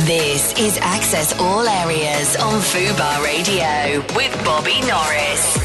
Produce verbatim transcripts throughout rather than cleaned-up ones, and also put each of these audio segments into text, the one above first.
This is Access All Areas on Fubar Radio with Bobby Norris.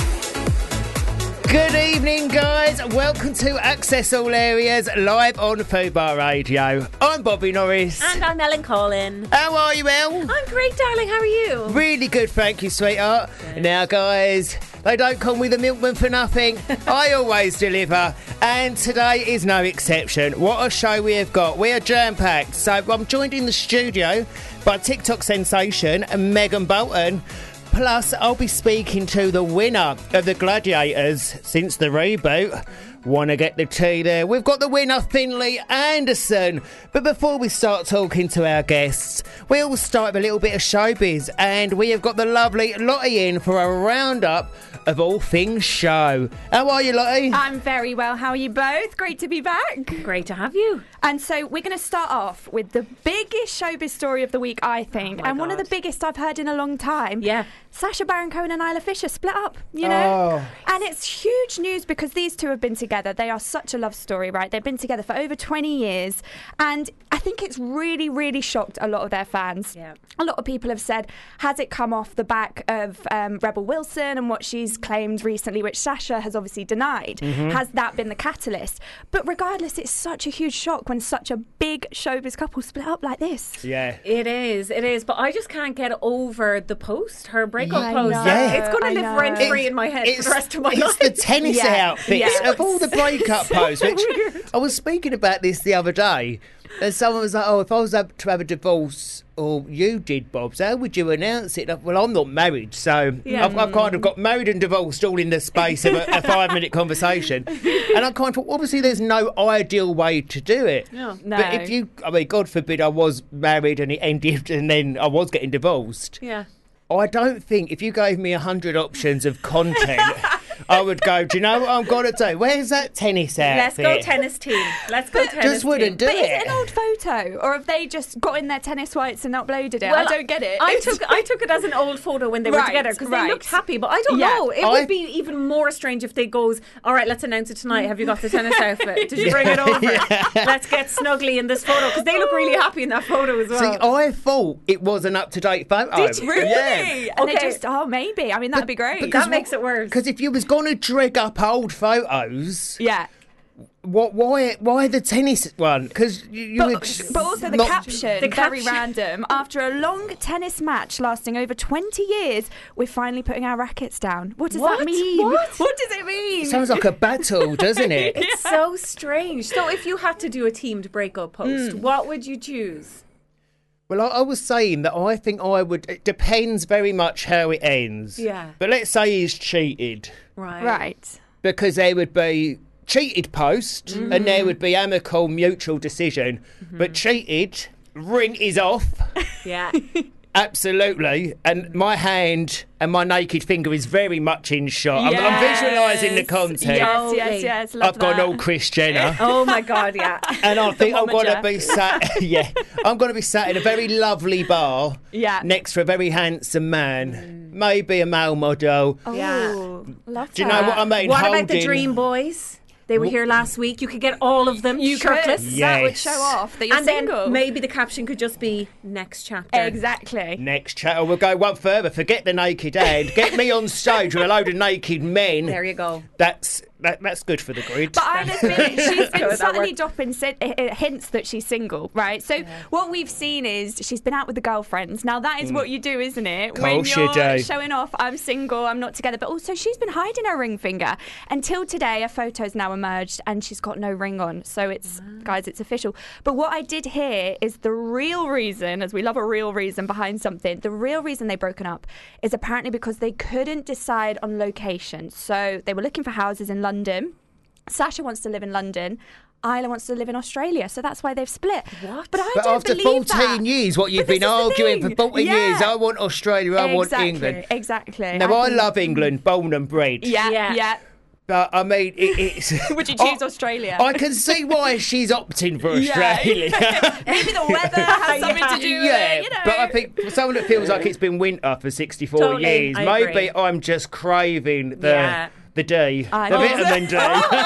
Good evening, guys. Welcome to Access All Areas live on Fubar Radio. I'm Bobby Norris. And I'm Ellen Collin. How are you, Elle? I'm great, darling. How are you? Really good, thank you, sweetheart. Good. Now, guys, they don't call me the milkman for nothing. I always deliver. And today is no exception. What a show we have got. We are jam-packed. So I'm joined in the studio by TikTok sensation Megan Bolton. Plus, I'll be speaking to the winner of the Gladiators since the reboot. Want to get the tea there? We've got the winner, Finley Anderson. But before we start talking to our guests, we'll start with a little bit of showbiz. And we have got the lovely Lottie in for a roundup of all things show. How are you, Lottie? I'm very well. How are you both? Great to be back. Great to have you. And so we're going to start off with the biggest showbiz story of the week, I think. Oh and God. one of the biggest I've heard in a long time. Yeah. Sacha Baron Cohen and Isla Fisher split up, you know? Oh. And it's huge news because these two have been together. They are such a love story, right? They've been together for over twenty years. And I think it's really, really shocked a lot of their fans. Yeah. A lot of people have said, has it come off the back of um, Rebel Wilson and what she's claimed recently, which Sacha has obviously denied? Mm-hmm. Has that been the catalyst? But regardless, it's such a huge shock when such a big showbiz couple split up like this. Yeah. It is, it is. But I just can't get over the post, her breakup I post. know, Yeah. It's going I to live know. rent free It's- in my head for It's, the rest of my it's life. the tennis Yeah. outfits Yeah. of all the breakup posts. Which I was speaking about this the other day, and someone was like, "Oh, if I was able to have a divorce, or you did, Bobs, how would you announce it?" Well, I'm not married, so Yeah. I've, I've kind of got married and divorced all in the space of a, a five-minute conversation, and I kind of thought, obviously, there's no ideal way to do it. Yeah. No. But if you, I mean, God forbid, I was married and it ended, and then I was getting divorced. Yeah. I don't think if you gave me a hundred options of content, I would go, do you know what I'm going to do? Where's that tennis Let's outfit? go tennis team. Let's go tennis Just wouldn't team. do But is it. it an old photo, or have they just got in their tennis whites and uploaded it? I Well, don't get it. I took I took it as an old photo when they were Right, together because right. they looked happy. But I don't Yeah. know. It I- would be even more strange if they goes, all right, let's announce it tonight. Have you got the tennis outfit? Did you bring it over? Let's get snuggly in this photo because they look really happy in that photo as well. See, I thought it was an up-to-date photo. Did you? Really? Yeah. And they Okay. just, oh, maybe. I mean, that'd be great. because that makes it worse. Because if you was going to drag up old photos, yeah. what? Why? Why the tennis one? Because you, you would. But, but also the not- caption, The very caption. random. After a long tennis match lasting over twenty years, we're finally putting our rackets down. What does What? that mean? What? What does it mean? Sounds like a battle, doesn't it? It's so strange. So if you had to do a teamed breakup post, Hmm. what would you choose? Well, I, I was saying that I think I would. It depends very much how it ends. Yeah. But let's say he's cheated, Right. Right. because there would be cheated post and there would be amicable mutual decision. But cheated, ring is off. Yeah. Absolutely. And my hand and my naked finger is very much in shot. I'm, I'm visualising the content. Yes, yes, Totally. yes. Love I've got that. an old Chris Jenner. Oh my God, yeah. And I think I'm Momager. going to be sat. Yeah, I'm going to be sat in a very lovely bar. Yeah. Next to a very handsome man, maybe a male model. Oh, Yeah. love Do you know that. what I mean? What about the Holding- Dream Boys? They were here last week. You could get all of them You shirtless. could. That would Yes. show off that you're And single. then maybe the caption could just be next chapter. Exactly. Next chat, we'll go one further. Forget the naked hand. Get me on stage with a load of naked men. There you go. That's that, that's good for the grid. But Isla's been, she's been That subtly worked. dropping si- uh, uh, hints that she's single, right? So what we've seen is she's been out with the girlfriends. Now that is what you do, isn't it? When Course you you're do. showing off, I'm single, I'm not together. But also she's been hiding her ring finger until today. A photo's now emerged and she's got no ring on. So it's, guys, it's official. But what I did hear is the real reason, as we love a real reason behind something, the real reason they've broken up is apparently because they couldn't decide on location. So they were looking for houses in London. Sacha wants to live in London. Isla wants to live in Australia, so that's why they've split. What? But I But don't after believe fourteen that. years, what you've But been this is the arguing for thing. fourteen Yeah. years, I want Australia, I want Exactly, England. Exactly. Now, I think- love England, born and bred. Yeah, Yeah. yeah. But I mean, it, it's. Would you choose I- Australia? I can see why she's opting for Yeah. Australia. Maybe the weather has something to do with Yeah, it, you know. but I think for someone that feels like it's been winter for sixty-four Totally, years, I maybe agree. I'm just craving the Yeah. the D, I the know. vitamin D.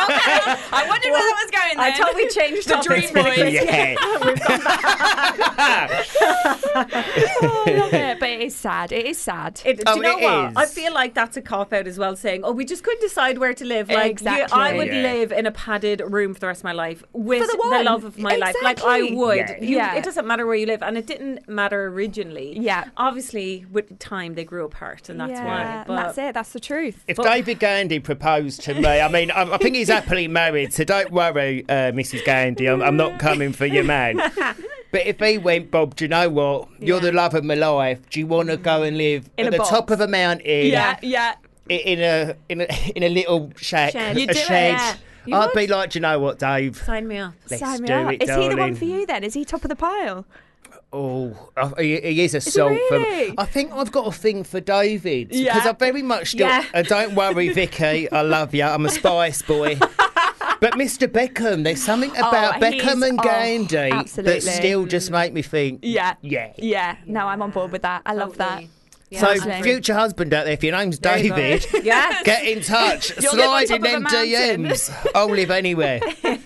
I wondered where that was going I then. totally changed The topics Dream really Boys. quick. Yeah. We've gone back. Oh, I love it. But it is sad. It is sad. It, do Oh, you know it what? is. I feel like that's a cop out as well, saying, "Oh, we just couldn't decide where to live." Like, you- Exactly. I would Yeah. live in a padded room for the rest of my life with For the the, one. love of my life. Like, I Exactly. would. Yeah. You- Yeah. It doesn't matter where you live, and it didn't matter originally. Yeah. Obviously, with time, they grew apart, and that's yeah, why. and But that's it. That's the truth. If But- David Gandy proposed to me, I mean, I, I think he's happily married, so don't worry, uh, Missus Gandy, I'm, I'm not coming for your man. But if he went, Bob, do you know what? You're the love of my life. Do you want to go and live In at a the box. top of a mountain? Yeah, yeah. i- In a in a in a little shack, Shed. a You'd do it, shed. yeah. You I'd would? be like, do you know what, Dave? sign me up. Let's Sign me do up. it, Is he the one darling. for you then? Is he top of the pile? Oh, uh, he, he is a salt really? for. I think I've got a thing for David because Yeah. I very much still. Yeah. Uh, don't worry, Vicky, I love you. I'm a Spice boy. But Mister Beckham, there's something about Oh, he's- Beckham and oh, Gandy absolutely. that still just make me think. Yeah. Yeah. Yeah. No, I'm on board with that. I love that. Totally. Yeah. So, Absolutely. future husband out there, if your name's There you go. David, Yes. get in touch. You'll live on Slide in top of a them mountain. D Ms. I'll live anywhere.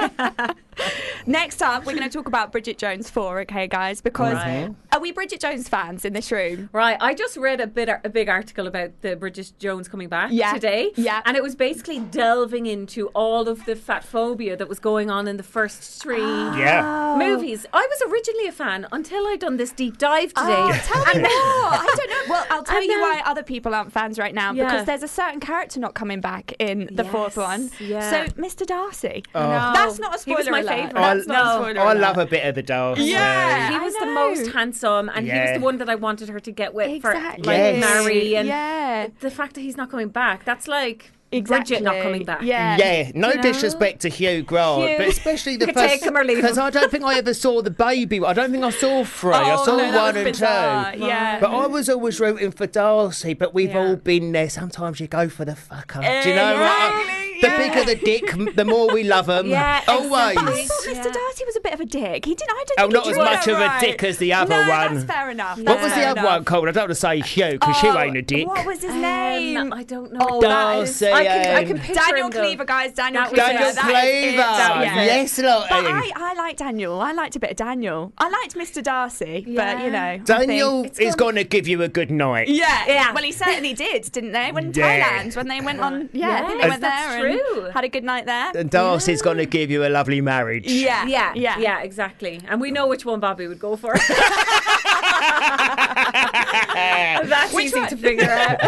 Next up, we're going to talk about Bridget Jones four, okay, guys? Because Right. are we Bridget Jones fans in this room? Right, I just read a bit a big article about the Bridget Jones coming back Yeah. today. Yeah. And it was basically delving into all of the fat phobia that was going on in the first three Yeah. movies. I was originally a fan until I done this deep dive today. Oh, tell me And- more. I don't know. Well, I'll tell And you then- why other people aren't fans right now. Yeah. Because there's a certain character not coming back in the fourth Yes, one. yeah. So, Mister Darcy. No. That's not a He was spoiler my alert. favourite. That's No. not a spoiler I alert. love a bit of the Darcy. Yeah. He I was the know. most handsome, and he was Yeah. the one that I wanted her to get with Exactly. for like Yes. marry. And Yeah. the fact that he's not coming back, that's like Exactly. Bridget not coming back. Yeah. Yeah, no You know? disrespect to Hugh Grant, Hugh. but especially the You could first. take him or leave him. Because I don't think I ever saw the baby. I don't think I saw three. I Oh, saw no, that one was and bizarre. two. Yeah. But I was always rooting for Darcy, but we've Yeah. all been there. Sometimes you go for the fucker. Do you know what? Exactly, The yeah. bigger the dick, the more we love them. Yeah, Always. exactly. I thought Mister Yeah. Darcy was a bit of a dick. He didn't. I don't Oh, think not he as did much it of a right. dick as the other no, one. That's fair enough. What That's was the fair other enough. one called? I don't want to say Hugh, because Hugh Oh, ain't a dick. What was his Um, name? I don't know. Oh, that is- Darcy. I can, I can um, picture Daniel him, though. Cleaver, guys. Daniel That was Cleaver. it. Daniel That is it. Cleaver. That was it. Yes, Lottie. But I, I like Daniel. I liked a bit of Daniel. I liked Mister Darcy, but Yeah. you know, I Daniel think- is going to give you a good night. Yeah, Yeah. Well, he certainly did, didn't they? When Yeah. Thailand, when they went on, yeah, I think they Yes, went that's there and true. had a good night there. And Darcy's going to give you a lovely marriage. Yeah, Yeah, yeah, yeah, exactly. And we know which one Bobby would go for. That's Which easy one? to figure out.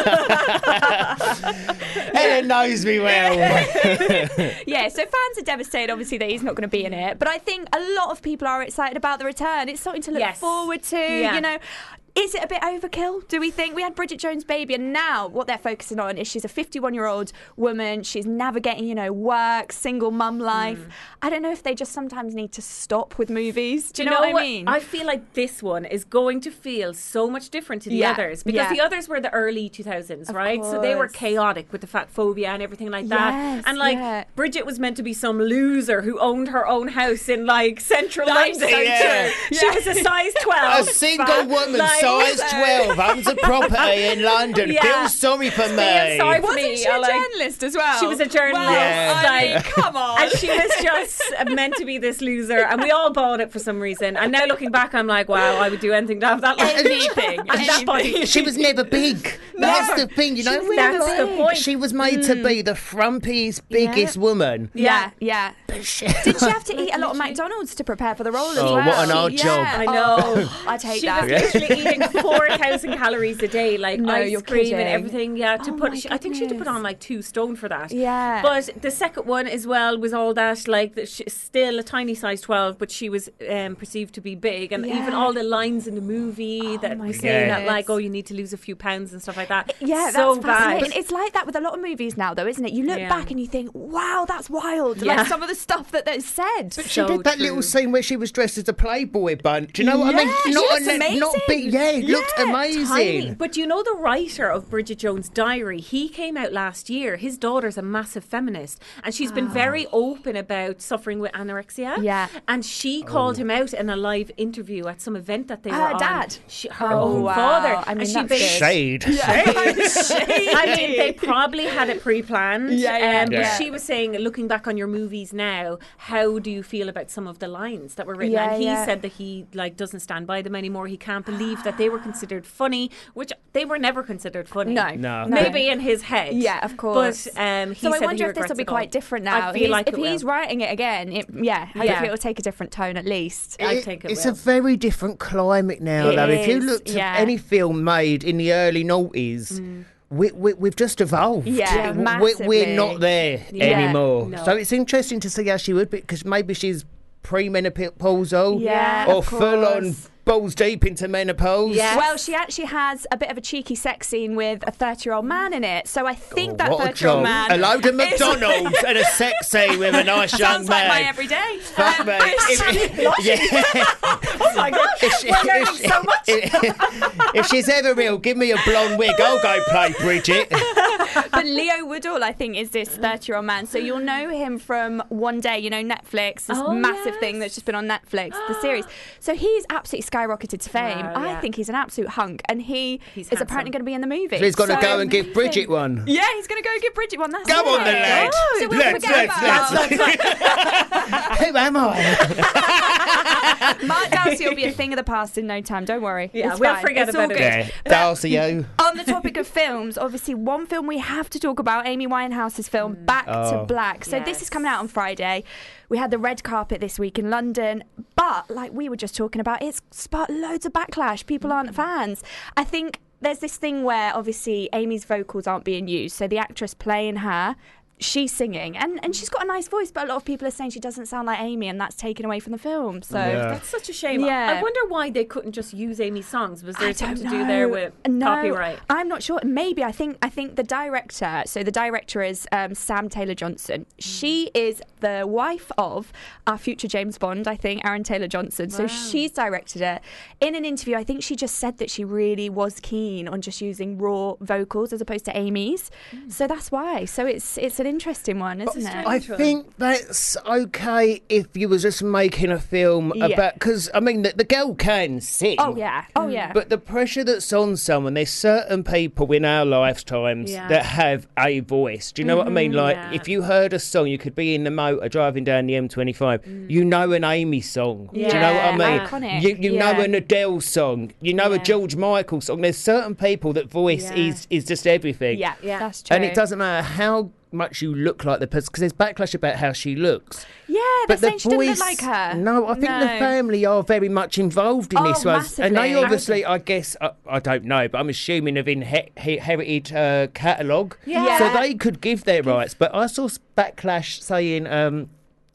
Ellen knows me well. Yeah, so fans are devastated, obviously, that he's not going to be in it. But I think a lot of people are excited about the return. It's something to look Yes. forward to, Yeah. you know. Is it a bit overkill, do we think? We had Bridget Jones' Baby, and now what they're focusing on is she's a fifty-one-year-old woman. She's navigating, you know, work, single mum life. Mm. I don't know if they just sometimes need to stop with movies. Do you Do know, what I mean? I feel like this one is going to feel so much different to the Yeah, others because yeah. the others were the early two thousands, right? So they were course. chaotic with the fat phobia and everything like that. Yes, and like yeah. Bridget was meant to be some loser who owned her own house in like central That's London. so Yeah. true. She was a size twelve. A single fat, woman, like- size twelve, owns a property in London. Yeah. Feel sorry for me. Feel sorry for Wasn't me. she I a like- journalist as well? She was a journalist. Well, Yeah. I mean, Like, come on. And she was just meant to be this loser, and we all bought it for some reason. And now looking back, I'm like, wow, I would do anything to have that life. Anything. And that body. She was never big. That's the thing, you know. was That's never the big. point. She was made to be the frumpiest, biggest woman. Yeah, yeah. But she- Did she have to eat a lot of McDonald's to prepare for the role as Oh, well? what an odd Yeah. job. I know. Oh, I'd hate She that. was literally eating four thousand calories a day, like No, ice you're cream kidding. and everything. Yeah, to Oh put. my She, I think she had to put goodness. on like two stone for that. Yeah. But the second one as well was all that like that. She, still a tiny size twelve, but she was um, perceived to be big, and Yeah. even all the lines in the movie that my were saying that goodness. like, oh, you need to lose a few pounds and stuff like that. Yeah, so that's bad. fascinating. It's like that with a lot of movies now, though, isn't it? You look Yeah. back and you think, wow, that's wild. Yeah. Like some of the stuff that they said. She So did that true. little scene where she was dressed as a Playboy bunch. Do you know what I Yeah, mean? she Not looks a- not amazing. big. Yeah, Yeah, it looked Yeah, amazing. Tiny. But you know the writer of Bridget Jones' Diary, he came out last year. His daughter's a massive feminist and she's been very open about suffering with anorexia. Yeah. And she called him out in a live interview at some event that they Her were on. dad? She, her Oh, own wow. father. I mean, and she that's bas- good. Shade. I mean, they probably had it pre-planned. Yeah, yeah, um, yeah. But she was saying, looking back on your movies now, how do you feel about some of the lines that were written? Yeah, and he yeah. said that he like doesn't stand by them anymore. He can't believe that they were considered funny, which they were never considered funny. No. No. Maybe in his head. Yeah, of course. But um, he So said I wonder he if this will regrets be it all. quite different now. I feel He's- like if it he's will. writing it again, it, yeah, hopefully Yeah. it'll take a different tone at least. I It- think it it's will. a very different climate now, It though. If you is, looked yeah. at any film made in the early noughties, we, we, we've just evolved. Yeah, we, massively. we're not there Yeah. anymore. No. So it's interesting to see how she would be, because maybe she's premenopausal Yeah, or of full on course. balls deep into menopause. Yeah. Well, she actually has a bit of a cheeky sex scene with a thirty-year-old man in it. So I think that What a thirty-year-old job. man. A load of is- McDonald's and a sex scene with a nice young Sounds like man. my everyday. Fuck Um, me. If, yeah. Oh my gosh, If she- we're learning if she- so much. If, if she's ever real, give me a blonde wig. I'll go play Bridget. But Leo Woodall, I think, is this thirty-year-old man. So you'll know him from One Day, you know, Netflix, this Oh, massive yes. thing that's just been on Netflix, the series. So he's absolutely skyrocketed to fame. Wow, I yeah. think he's an absolute hunk, and he He's is handsome. apparently going to be in the movie. He's got to So- go and give Bridget one. Yeah, he's going to go give Bridget one. That's Go it. on then, lad. So we'll Let's, forget let's, about let's. Who am I? Mark Darcy will be a thing of the past in no time. Don't worry. Yeah, It's we'll fine. forget It's about all it. good. Yeah, Darcy, you. On the topic of films, obviously one film we have to talk about, Amy Winehouse's film Back to Oh. Black. So this Yes. is coming out on Friday. We had the red carpet this week in London, but like we were just talking about, it's sparked loads of backlash. People aren't fans. I think there's this thing where obviously Amy's vocals aren't being used, so the actress playing her, she's singing, and, and she's got a nice voice, but a lot of people are saying she doesn't sound like Amy, and that's taken away from the film. So Yeah. That's such a shame. Yeah. I wonder why they couldn't just use Amy's songs. Was there I something don't to know. do there with no, copyright? I'm not sure. Maybe I think I think the director. So the director is um, Sam Taylor Johnson. She is the wife of our future James Bond. I think Aaron Taylor Johnson. So Wow. she's directed it. In an interview, I think she just said that she really was keen on just using raw vocals as opposed to Amy's. So that's why. So it's it's an interesting one, isn't it? I think that's okay if you was just making a film Yeah. about, because I mean the, the girl can sing. Oh yeah. Oh yeah. But the pressure that's on someone, there's certain people in our lifetimes Yeah. that have a voice. Do you know what I mean? Like, yeah. if you heard a song, you could be in the motor driving down the M twenty-five, you know an Amy song. Do you know what I Yeah, mean? iconic. You, you know Yeah. an Adele song. You know a Yeah. George Michael song. There's certain people that voice Yeah. is, is just everything. yeah, Yeah. that's true. And it doesn't matter how much you look like the person, because there's backlash about how she looks. Yeah, they're But the saying she doesn't look voice, like her. no, I think the No. family are very much involved in Oh, this one, and they massively. obviously, I guess, I, I don't know, but I'm assuming have inherited uh, catalogue, Yeah. so they could give their rights. But I saw s- backlash saying, um,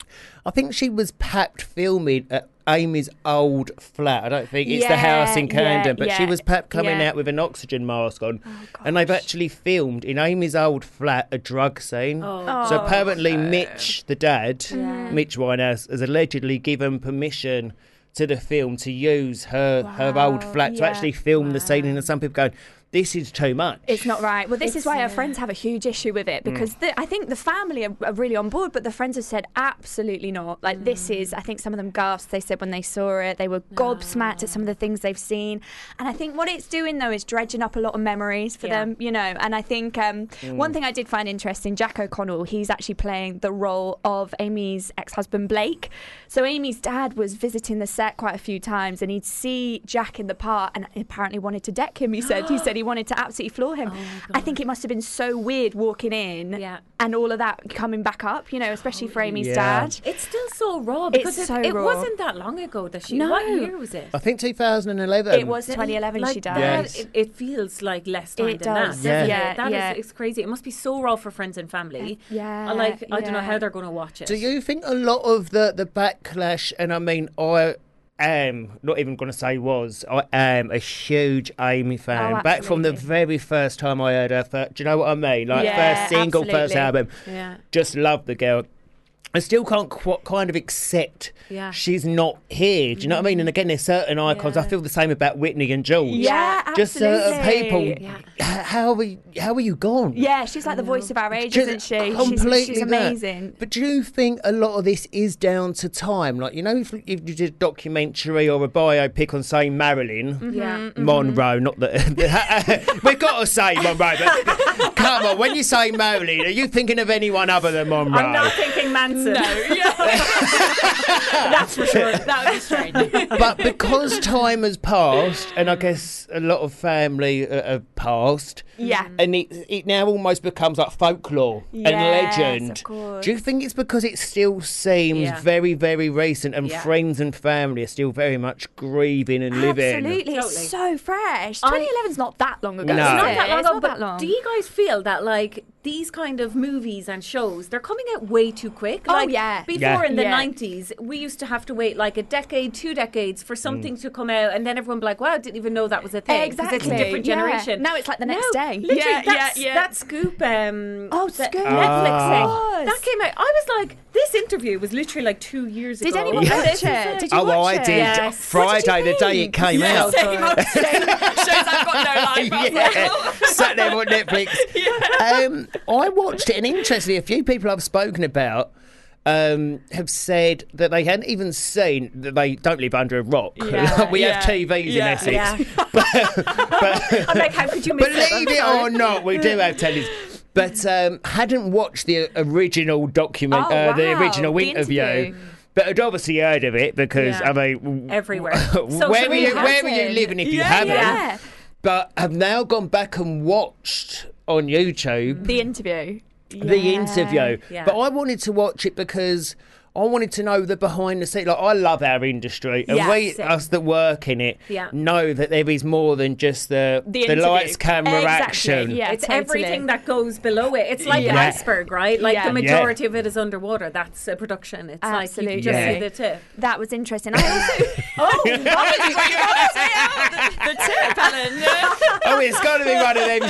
I think she was papped filming at Amy's old flat. I don't think it's the house in Yeah, Camden, but she yeah, was papped coming yeah. out with an oxygen mask on, Oh, and they've actually filmed in Amy's old flat a drug scene. Oh. So apparently, Mitch, the dad, Yeah. Mitch Winehouse, has allegedly given permission to the film to use her her old Wow, flat to yeah. actually film the scene, and some people going, "This is too much." It's not right. Well, this It's, is why uh, our friends have a huge issue with it, because Mm. the, I think the family are, are really on board, but the friends have said absolutely not. Like this is, I think some of them gasped. They said when they saw it, they were gobsmacked at some of the things they've seen. And I think what it's doing though is dredging up a lot of memories for Yeah. them, you know. And I think um, Mm. one thing I did find interesting, Jack O'Connell, he's actually playing the role of Amy's ex-husband Blake. So Amy's dad was visiting the set quite a few times, and he'd see Jack in the part, and apparently wanted to deck him. He said he said he wanted to absolutely floor him. I think it must have been so weird walking in Yeah. and all of that coming back up, you know, especially for Amy's Yeah. dad. It's still so raw because It's it, so it raw. wasn't that long ago that she. No. What year was it? I think two thousand eleven. It was twenty eleven like she died. that, Yes. it, it feels like less time It than does. that. Yeah. doesn't Yeah, it? That yeah. is, it's crazy. It must be so raw for friends and family. Yeah, I like I don't know yeah. how they're going to watch it. Do you think a lot of the the backlash, and I mean, I am not even going to say was, I am a huge Amy fan. Oh, Back from the absolutely. very first time I heard her, first, do you know what I mean? Like Yeah, first single, first absolutely. album. Yeah. Just love the girl. I still can't qu- kind of accept Yeah. she's not here. Do you know what I mean? And again, there's certain icons. I Yeah. feel the same about Whitney and George. Yeah, Just certain absolutely. people. Yeah. h- How are you, how are you gone? Yeah, she's like the voice of our age, Just isn't she? Completely she's, she's that. amazing. But do you think a lot of this is down to time? Like, you know, if, if you did a documentary or a biopic on, say, Marilyn Yeah. Monroe, not that we've got to say Monroe, but come on, when you say Marilyn, are you thinking of anyone other than Monroe? I'm not thinking Manson. No, yeah. That's for sure. That would be strange. But because time has passed, and I guess a lot of family uh, have passed, Yeah. and it, it now almost becomes like folklore Yes, and legend. of course. Do you think it's because it still seems Yeah. very, very recent, and Yeah. friends and family are still very much grieving and living? Absolutely, Totally. it's so fresh. I- twenty eleven's not that long ago. No. is It's Not it? that long It's ago, not but that long. do you guys feel that like these kind of movies and shows, they're coming out way too quick? Oh, Like, yeah. Before Yeah. in the Yeah. nineties, we used to have to wait like a decade, two decades for something to come out, and then everyone would be like, wow, I didn't even know that was a thing. 'cause it's a Exactly, different yeah. generation. Now it's like the next No, day. Literally, Yeah, that's, yeah, yeah. that Scoop, um, Oh, the Scoop. Netflix Ah. thing, that came out. I was like, this interview was literally like two years Did ago. anyone And watch this is it? Did you Oh, well, watch I it? did. Yes. What Friday, did you the day it think? came Yeah, out. same, I was saying, shows I've got no life. I was like, Yeah, oh. sat there on Netflix. Um, I watched it, and interestingly, a few people I've spoken about um, have said that they hadn't even seen that they don't live under a rock. Yeah, we yeah, have T Vs yeah. in Essex. Yeah. I'm like, how could you miss it? Believe I'm it sorry. or not, we do have tellies. But um, hadn't watched the original document, Oh, uh, the wow. original The interview. interview. But I'd obviously heard of it because, Yeah. I mean... Everywhere. Social where, are you, media. where are you Hasn't. living if you Yeah, haven't? yeah. But have now gone back and watched on YouTube The interview. the Yeah. interview. Yeah. But I wanted to watch it because I wanted to know the behind the scenes. Like, I love our industry, and Yeah, we, same. us that work in it, Yeah. know that there is more than just the The the, interview. lights, camera, Exactly, action. yeah. It's totally. everything that goes below it. It's like an Yeah. iceberg, right? Like Yeah. the majority of it is underwater. That's a production. It's like Absolutely. you just Yeah. see the tip. That was interesting. I also, Oh, the tip, Helen. Oh, it's got to be one of them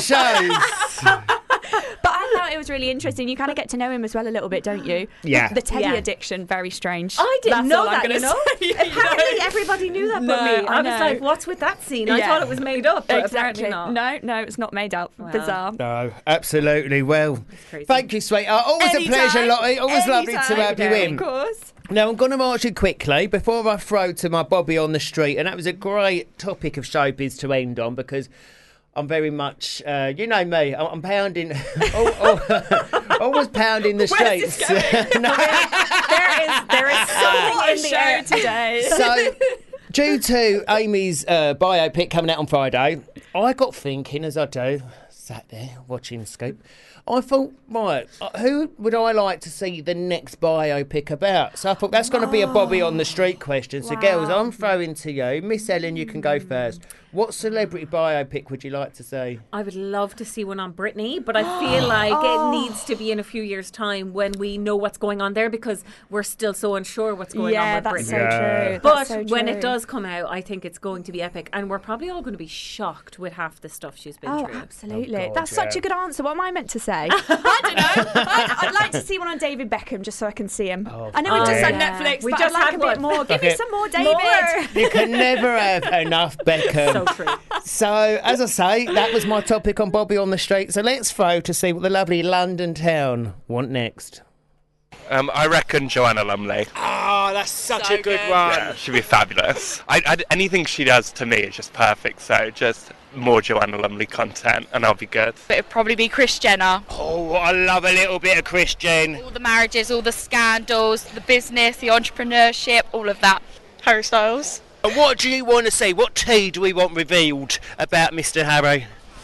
shows. But I thought it was really interesting. You kind of get to know him as well a little bit, don't you? Yeah. The, the Teddy Yeah. addiction, very strange. I didn't That's know all I'm that, gonna you know? say. You Apparently know? everybody knew that but No, me. I, I was know. like, what's with that scene? I Yeah. thought it was made up, but Exactly. apparently not. No, no, it's not made up. Wow. Bizarre. No, absolutely. Well, crazy. thank you, sweetheart. Always Anytime. a pleasure, Lottie. Always lovely to Anytime. have you in. Of course. Now, I'm going to march you quickly before I throw to my Bobby on the street. And that was a great topic of showbiz to end on because I'm very much, uh, you know me, I'm, I'm pounding, oh, oh, always pounding the Where's streets. this No. There is there is something What a in the show air. today. So, due to Amy's uh, biopic coming out on Friday, I got thinking, as I do, sat there watching Scoop, I thought, right, uh, who would I like to see the next biopic about? So I thought that's going to be a Bobby on the street question. So, girls, I'm throwing to you. Miss Ellen, you can go first. What celebrity biopic would you like to see? I would love to see one on Britney, but I feel like it needs to be in a few years' time when we know what's going on there because we're still so unsure what's going yeah, on with that's Britney. so Yeah. true. But That's so when true. it does come out, I think it's going to be epic, and we're probably all going to be shocked with half the stuff she's been Oh, through. absolutely. Oh, God, That's such yeah. a good answer. What am I meant to say? I don't know. I'd, I'd like to see one on David Beckham just so I can see him. Oh, I know we of just course. had Yeah. Netflix, We but just I'd like had a bit one. more. Give me Okay. some more, David. More. You can never have enough Beckham. So true. So, as I say, that was my topic on Bobby on the Street. So let's throw to see what the lovely London town want next. Um, I reckon Joanna Lumley. Oh, that's such So a good, good. one. Yeah, she'd be fabulous. I, I, anything she does to me is just perfect. So just more Joanna Lumley content, and I'll be good. It'd probably be Kris Jenner. Oh, I love a little bit of Christian. All the marriages, all the scandals, the business, the entrepreneurship, all of that. Harry Styles. And what do you want to see? What tea do we want revealed about Mister Harry?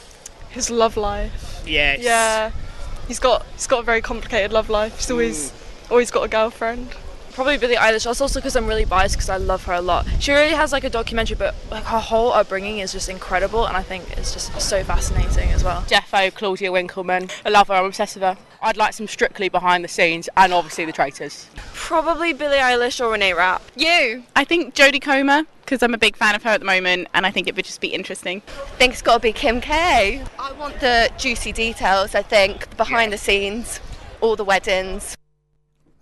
His love life. Yes. Yeah, he's got he's got a very complicated love life. He's always always got a girlfriend. Probably Billie Eilish. That's also because I'm really biased because I love her a lot. She really has like a documentary, but like her whole upbringing is just incredible, and I think it's just so fascinating as well. Defo, Claudia Winkleman. I love her, I'm obsessed with her. I'd like some Strictly behind the scenes and obviously the traitors. Probably Billie Eilish or Renee Rapp. You. I think Jodie Comer, because I'm a big fan of her at the moment, and I think it would just be interesting. I think it's got to be Kim K. I want the juicy details, I think, the behind the scenes, all the weddings.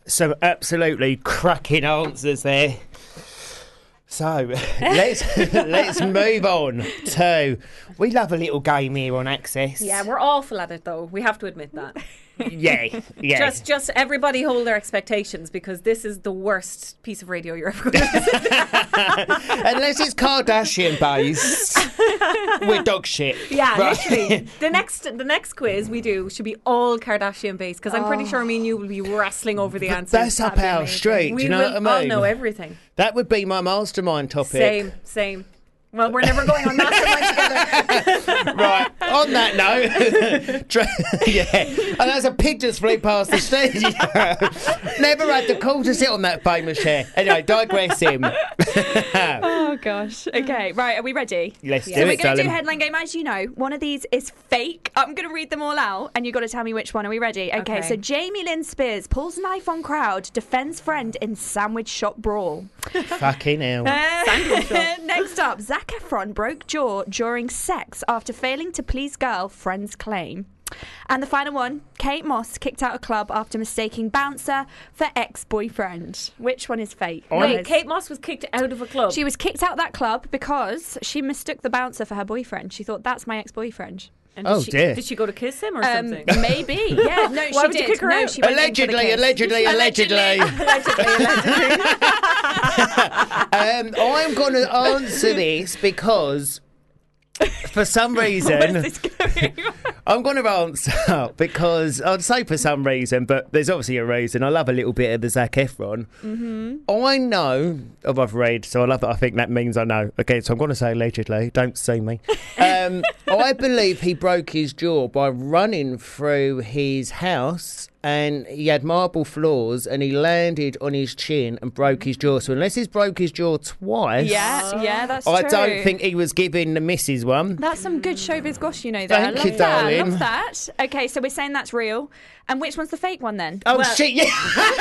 some absolutely cracking answers there. So let's let's move on to. We love a little game here on Access. Yeah, we're awful at it though. We have to admit that. Yeah, yeah. Just, just everybody hold their expectations because this is the worst piece of radio you're ever going to listen to. Unless it's Kardashian based, we're dog shit. Yeah, Right. literally. The next, the next quiz we do should be all Kardashian based because I'm pretty sure me and you will be wrestling over the answers. That's up That'd be our amazing. street. Do We you know will what I mean? all know everything. That would be my mastermind topic. Same, same. Well, we're never going on mastermind together. Right, on that note, tra- yeah, and as a pig just flew past the stage, you know. Never had the call to sit on that famous chair. Anyway, digressing. Oh gosh. Okay, right. Are we ready? Let's So do we're it, going to darling. do headline game. As you know, one of these is fake. I'm going to read them all out, and you've got to tell me which one. Are we ready? Okay. Okay. So Jamie Lynn Spears pulls knife on crowd, defends friend in sandwich shop brawl. Fucking hell. Next up, Zac Efron broke jaw during sex after failing to please girl, friends claim. And the final one, Kate Moss kicked out a club after mistaking bouncer for ex-boyfriend. Which one is fake? Wait, Guys? Kate Moss was kicked out of a club. She was kicked out of that club because she mistook the bouncer for her boyfriend. She thought, that's my ex-boyfriend. And did Oh, she, dear. Did she go to kiss him or Um, something? maybe. Yeah, no, Why she would did. you kick her no, out? she went in for the Allegedly, kiss. allegedly, allegedly. Allegedly, allegedly. Um, I'm going to answer this because, for some reason, Where's this going? I'm going to answer because I'd say for some reason, but there's obviously a reason. I love a little bit of the Zac Efron. Mm-hmm. I know, of I've read, so I love that. I think that means I know. Okay, so I'm going to say allegedly. Don't sue me. Um, I believe he broke his jaw by running through his house. And he had marble floors, and he landed on his chin and broke his jaw. So unless he's broke his jaw twice, Yeah, yeah, that's I true. don't think he was giving the missus one. That's some good showbiz gosh, you know. There. Thank I love you, that. darling. I love that. Okay, so we're saying that's real. And which one's the fake one then? Oh Well- shit! Yeah.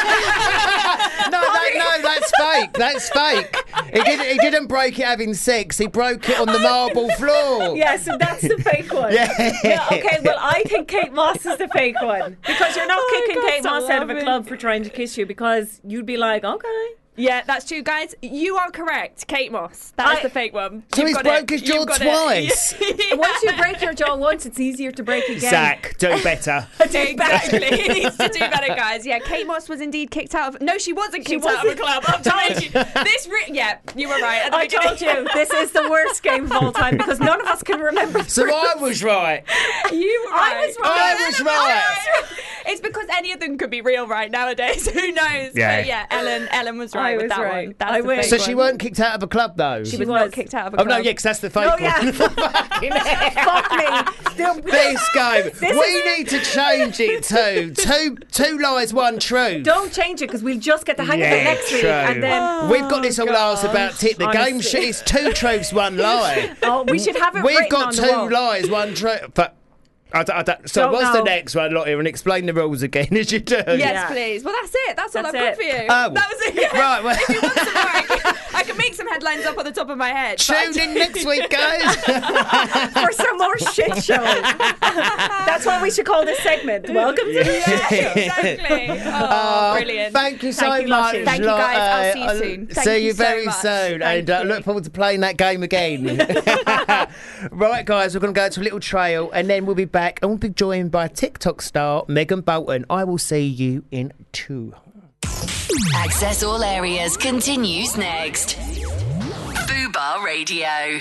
no, that, no, that's fake. That's fake. He didn't. He didn't break it having sex. He broke it on the marble floor. Yeah, so that's the fake one. Yeah. Yeah, okay, well, I think Kate Moss is the fake one. Because you're not Oh my kicking God, Kate stop Moss out of a laughing. club for trying to kiss you because you'd be like, okay. Yeah, that's true, guys. You are correct. Kate Moss. That's I- the fake one. So You've he's got broke it. his jaw You've got it. twice. Yeah. Once you break your jaw once, it's easier to break again. Zach, do better. Exactly. He needs to do better, guys. Yeah, Kate Moss was indeed kicked out of. No, she wasn't kicked out of a wasn't. club. I'm telling you. This. Re- yeah, you were right. At the I told beginning. you, this is the worst game of all time because none of us can remember. So I was right. You were right. I was right. I was right. It's because any of them could be real right nowadays. Who knows? Yeah. But yeah, Ellen. Ellen was right I with was that right. one. That's I the win. fake So she one. weren't kicked out of a club though. She She was was. not kicked out of a Oh club. no, yeah, 'cause that's the fake Oh, one. yeah. Fucking hell. Fuck me. This game. This we is- need to change it to two two lies, one truth. Don't change it because we'll just get the hang of Yeah, it next week. true. And then, We've got this all arse about it. The game Honestly. shit is two truths, one lie. oh, we should have it We've written got on two the wall. lies, one truth. But I, don't- I don't- so Don't what's know. the next one, Lottie? And explain the rules again as you do. Yes, Yeah. please. Well, that's it. That's all That's I've got it. for you. Oh. That was it. Yeah. Right, well- If you want some more, I can, I can make some headlines up on the top of my head. but I Tune in next week, guys. For some more shit show. That's what we should call this segment. Welcome to the Yeah, show. exactly. Oh, Uh, brilliant. Thank you so Thank you, much. Lottie. Thank you, guys. I'll see you Lot- uh, soon. Thank see you you so very much. soon. Thank and uh, you. look forward to playing that game again. Right, guys, we're going to go to a little trail and then we'll be back and we'll be joined by TikTok star Megan Bolton. I will see you in two. Access All Areas continues next. Fubar Radio.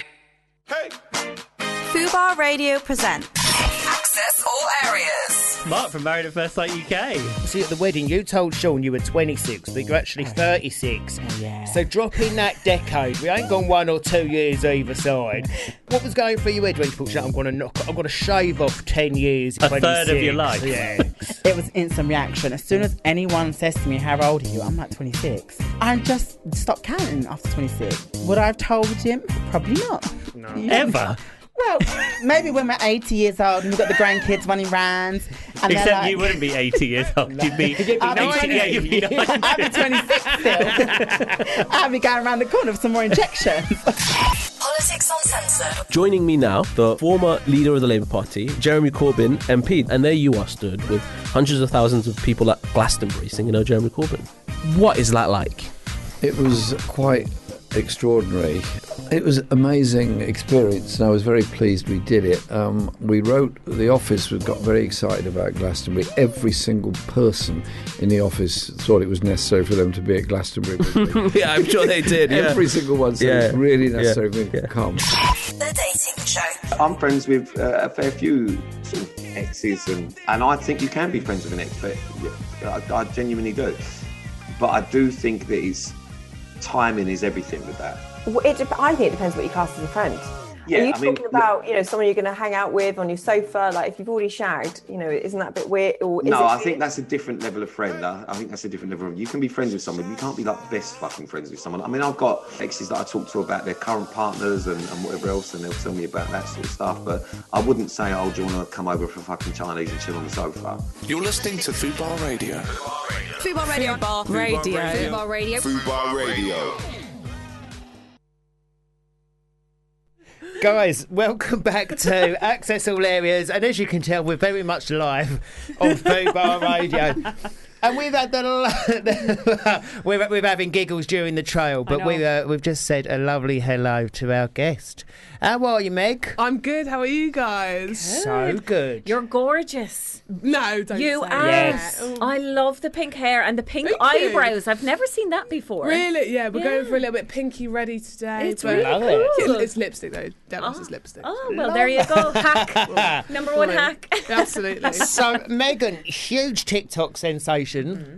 Fubar Radio presents Access All Areas. Mark from Married at First Sight U K. See, at the wedding, you told Sean you were twenty-six, but you're actually thirty-six. Yeah. So drop in that decade. We ain't gone one or two years either side. What was going through your head when you thought, "Shit, I'm going to knock, I'm going to shave off ten years. A third of your life. Yeah. It was instant reaction. As soon as anyone says to me, how old are you? I'm like twenty-six. I just stopped counting after twenty-six. Would I have told him? Probably not. No. Ever? Well, maybe when we're eighty years old and we've got the grandkids running rounds. And they're Except like, you wouldn't be eighty years old. You'd be I'll be eighty. Yeah, you'd be ninety. I'll be twenty-six still. I'll be going around the corner for some more injections. Politics Uncensored. Joining me now, the former leader of the Labour Party, Jeremy Corbyn, M P. And there you are stood with hundreds of thousands of people at Glastonbury singing "Oh Jeremy Corbyn." What is that like? It was quite extraordinary. It was an amazing experience, and I was very pleased we did it. Um, we wrote, the office got very excited about Glastonbury. Every single person in the office thought it was necessary for them to be at Glastonbury with me. Yeah, I'm sure they did. Yeah. Every single one said Yeah. it was really necessary Yeah. for me to come. The Dating Show. I'm friends with uh, a fair few sort of exes, and, and I think you can be friends with an ex, but yeah, I, I genuinely do. But I do think that it's, timing is everything with that. Well, it, dep- I think it depends what you class as a friend. Yeah, Are you I mean, talking about, you know, someone you're going to hang out with on your sofa? Like, if you've already shagged, you know, isn't that a bit weird? Or is No, it I think that's a different level of friend. I, I think that's a different level of... You can be friends with someone, you can't be like best fucking friends with someone. I mean, I've got exes that I talk to about their current partners and, and whatever else, and they'll tell me about that sort of stuff, but I wouldn't say, oh, do you want to come over for fucking Chinese and chill on the sofa? You're listening to Fubar Radio. Fubar Radio. Fubar Radio. Fubar Radio. Fubar Radio. Guys, welcome back to Access All Areas, and as you can tell, we're very much live on Fubar Radio. And we've had the, we're, we're having giggles during the trail, but we, uh, we've just said a lovely hello to our guest. How are you, Meg? I'm good. How are you guys? So good. You're gorgeous. No, don't You say are. that. Yes. I love the pink hair and the pink Thank you. eyebrows. I've never seen that before. Really? Yeah, we're Yeah. going for a little bit pinky ready today. It's but really Love it. cool. It's lipstick though. Devils is lipstick. Oh, well, there you go. Hack. Number one hack. Absolutely. So, Megan, huge TikTok sensation. Mm-hmm.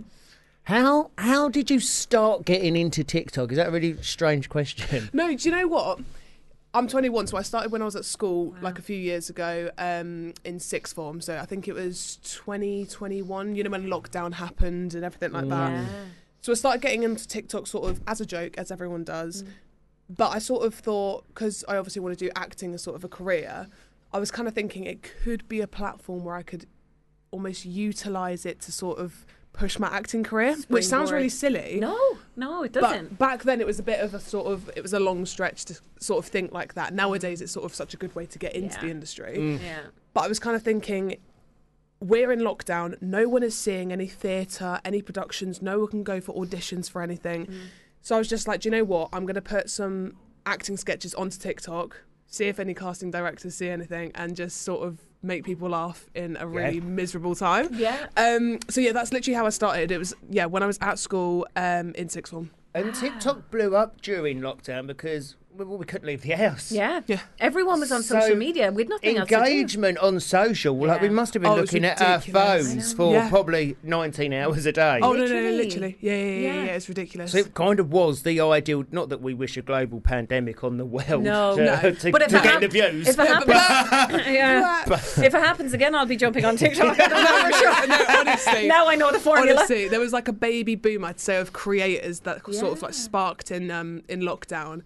How how did you start getting into TikTok? Is that a really strange question? No, do you know what? I'm twenty-one, so I started when I was at school, like a few years ago, um, in sixth form. So I think it was twenty twenty-one, you know, when lockdown happened and everything like that. Yeah. So I started getting into TikTok sort of as a joke, as everyone does. But I sort of thought, because I obviously want to do acting as sort of a career, I was kind of thinking it could be a platform where I could almost utilise it to sort of push my acting career, which sounds really silly. No, no, it doesn't. But back then it was a bit of a sort of, it was a long stretch to sort of think like that. Nowadays it's sort of such a good way to get into Yeah. the industry. Mm. Yeah. But I was kind of thinking, we're in lockdown, no one is seeing any theatre, any productions, no one can go for auditions for anything. Mm. So I was just like, do you know what? I'm going to put some acting sketches onto TikTok, see if any casting directors see anything, and just sort of make people laugh in a really Yeah. miserable time. Yeah. Um, so yeah, that's literally how I started. It was, yeah, when I was at school um, in sixth form. And TikTok blew up during lockdown because we, we couldn't leave the house. Yeah. Yeah. Everyone was on So, social media with nothing else to do. Engagement on social, like we Yeah. must have been Oh, it was looking at our ridiculous. phones I know. for Yeah. probably nineteen hours a day. Oh, no, no, no, Literally. literally. Yeah, yeah, yeah, yeah, Yeah. yeah, it's ridiculous. So it kind of was the ideal, not that we wish a global pandemic on the world No. to, No. to, But if to it get hap- the views. If it happens, yeah. if it happens again, I'll be jumping on TikTok. I'm for sure. No, honestly. Now I know the formula. Honestly, there was like a baby boom, I'd say, of creators that sort of like Yeah. sparked in um, in lockdown.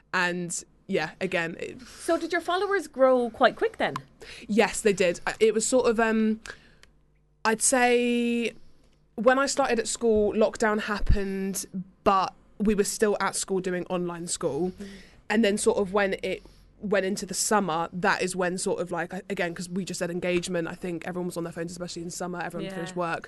And yeah, again, it, So did your followers grow quite quick then? yes, they did. I- It was sort of, um, I'd say, when I started at school, lockdown happened, but we were still at school doing online school. And then sort of when it went into the summer, that is when sort of like, again, because we just said engagement, I think everyone was on their phones, especially in summer, everyone Yeah. finished work.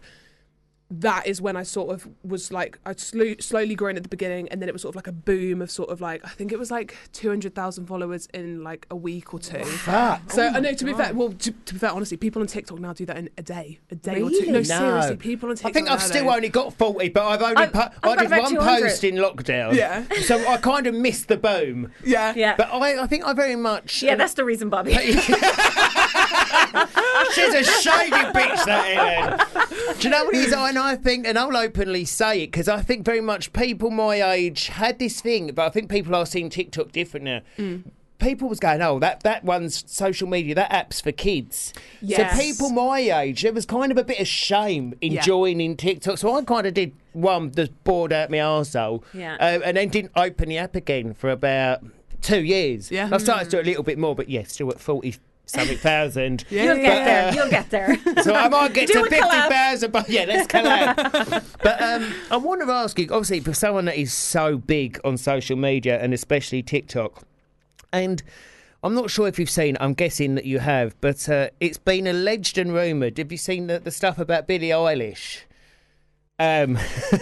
That is when I sort of was like, I'd sl- slowly grown at the beginning, and then it was sort of like a boom of sort of like, I think it was like two hundred thousand followers in like a week or two. Fuck. So Oh I know, my to be God. fair, well, to, to be fair, honestly, people on TikTok now do that in a day, a day or Really? two. No, No. seriously, people on I TikTok think I've still nowadays- only got forty, but I've only I've- po- I've I got did about one two hundred. post in lockdown. Yeah. So I kind of missed the boom. Yeah. Yeah. But I, I think I very much. Yeah, that's the reason, Bobby. She's a shady bitch, that Ellen. Do you know what it is? And I think, and I'll openly say it, because I think very much people my age had this thing, but I think people are seeing TikTok different now. Mm. People was going, oh, that, that one's social media, that app's for kids. Yes. So people my age, there was kind of a bit of shame in Yeah. joining TikTok. So I kind of did one that's bored out my arsehole, Yeah. uh, and then didn't open the app again for about two years. Yeah. I started to do a little bit more, but yeah, still at forty something thousand. Yeah, You'll yeah, get yeah. there. You'll get there. So I might get Do to a fifty collab. thousand, but yeah, let's collab. But um, I want to ask you, obviously, for someone that is so big on social media and especially TikTok, And I'm not sure if you've seen, I'm guessing that you have, but uh, it's been alleged and rumoured. Have you seen the, the stuff about Billie Eilish? Um,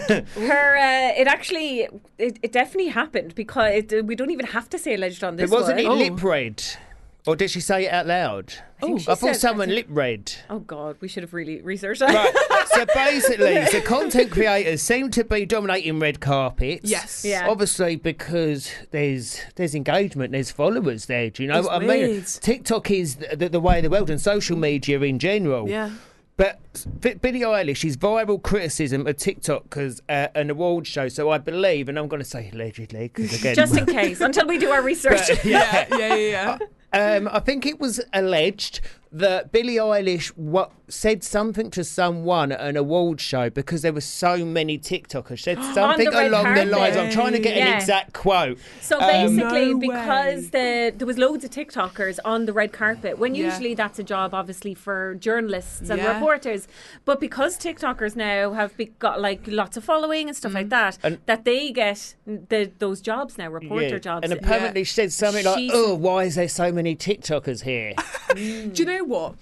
Her, uh, it actually, it, it definitely happened because it, we don't even have to say alleged on this but wasn't one. it lip read? Or did she say it out loud? think Oh, she I thought said- someone lip read. Oh God, we should have really researched that. Right. So basically, the content creators seem to be dominating red carpets. Yes. Yeah. Obviously, because there's there's engagement, there's followers there. Do you know It's what I mean? weird. TikTok is the, the way of the world, and social media in general. Yeah. But B- Billie Eilish's viral criticism of TikTok because uh, an award show. So I believe, and I'm going to say allegedly, because again, Just in case, until we do our research. But, Yeah, yeah, yeah, yeah. Um, I think it was alleged that Billie Eilish what, said something to someone at an award show because there were so many TikTokers. Said something red along the carpet. lines. I'm trying to get Yeah. an exact quote. So Um, basically, No because the, there was loads of TikTokers on the red carpet, when Yeah. usually that's a job, obviously, for journalists and Yeah. reporters. But because TikTokers now have be- got like lots of following and stuff Mm. like that, And- that they get the, those jobs now, reporter yeah. jobs. And apparently she said something like, She's- "Oh, why is there so many TikTokers here?" Do you know what?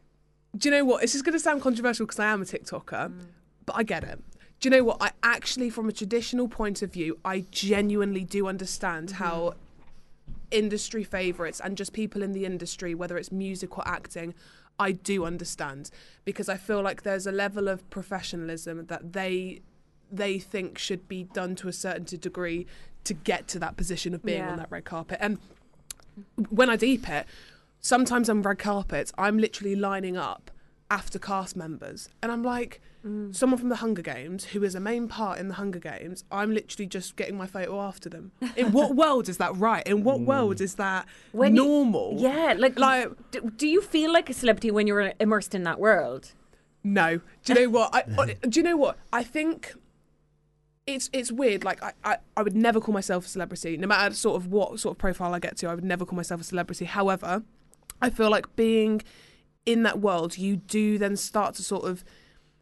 Do you know what? This is going to sound controversial because I am a TikToker, but I get it. Do you know what? I actually, from a traditional point of view, I genuinely do understand how industry favourites and just people in the industry, whether it's music or acting, I do understand, because I feel like there's a level of professionalism that they they think should be done to a certain degree to get to that position of being Yeah. on that red carpet. And when I deep it, sometimes on red carpets, I'm literally lining up after cast members, and I'm like, someone from the Hunger Games, who is a main part in the Hunger Games, I'm literally just getting my photo after them. In what world is that right? In what world is that When you- normal? Yeah, like, Like- do, do you feel like a celebrity when you're immersed in that world? No. Do you know what? I, I- do you know what? I think it's it's weird. Like I, I, I would never call myself a celebrity, no matter sort of what sort of profile I get to. I would never call myself a celebrity. However, I feel like being in that world, you do then start to sort of.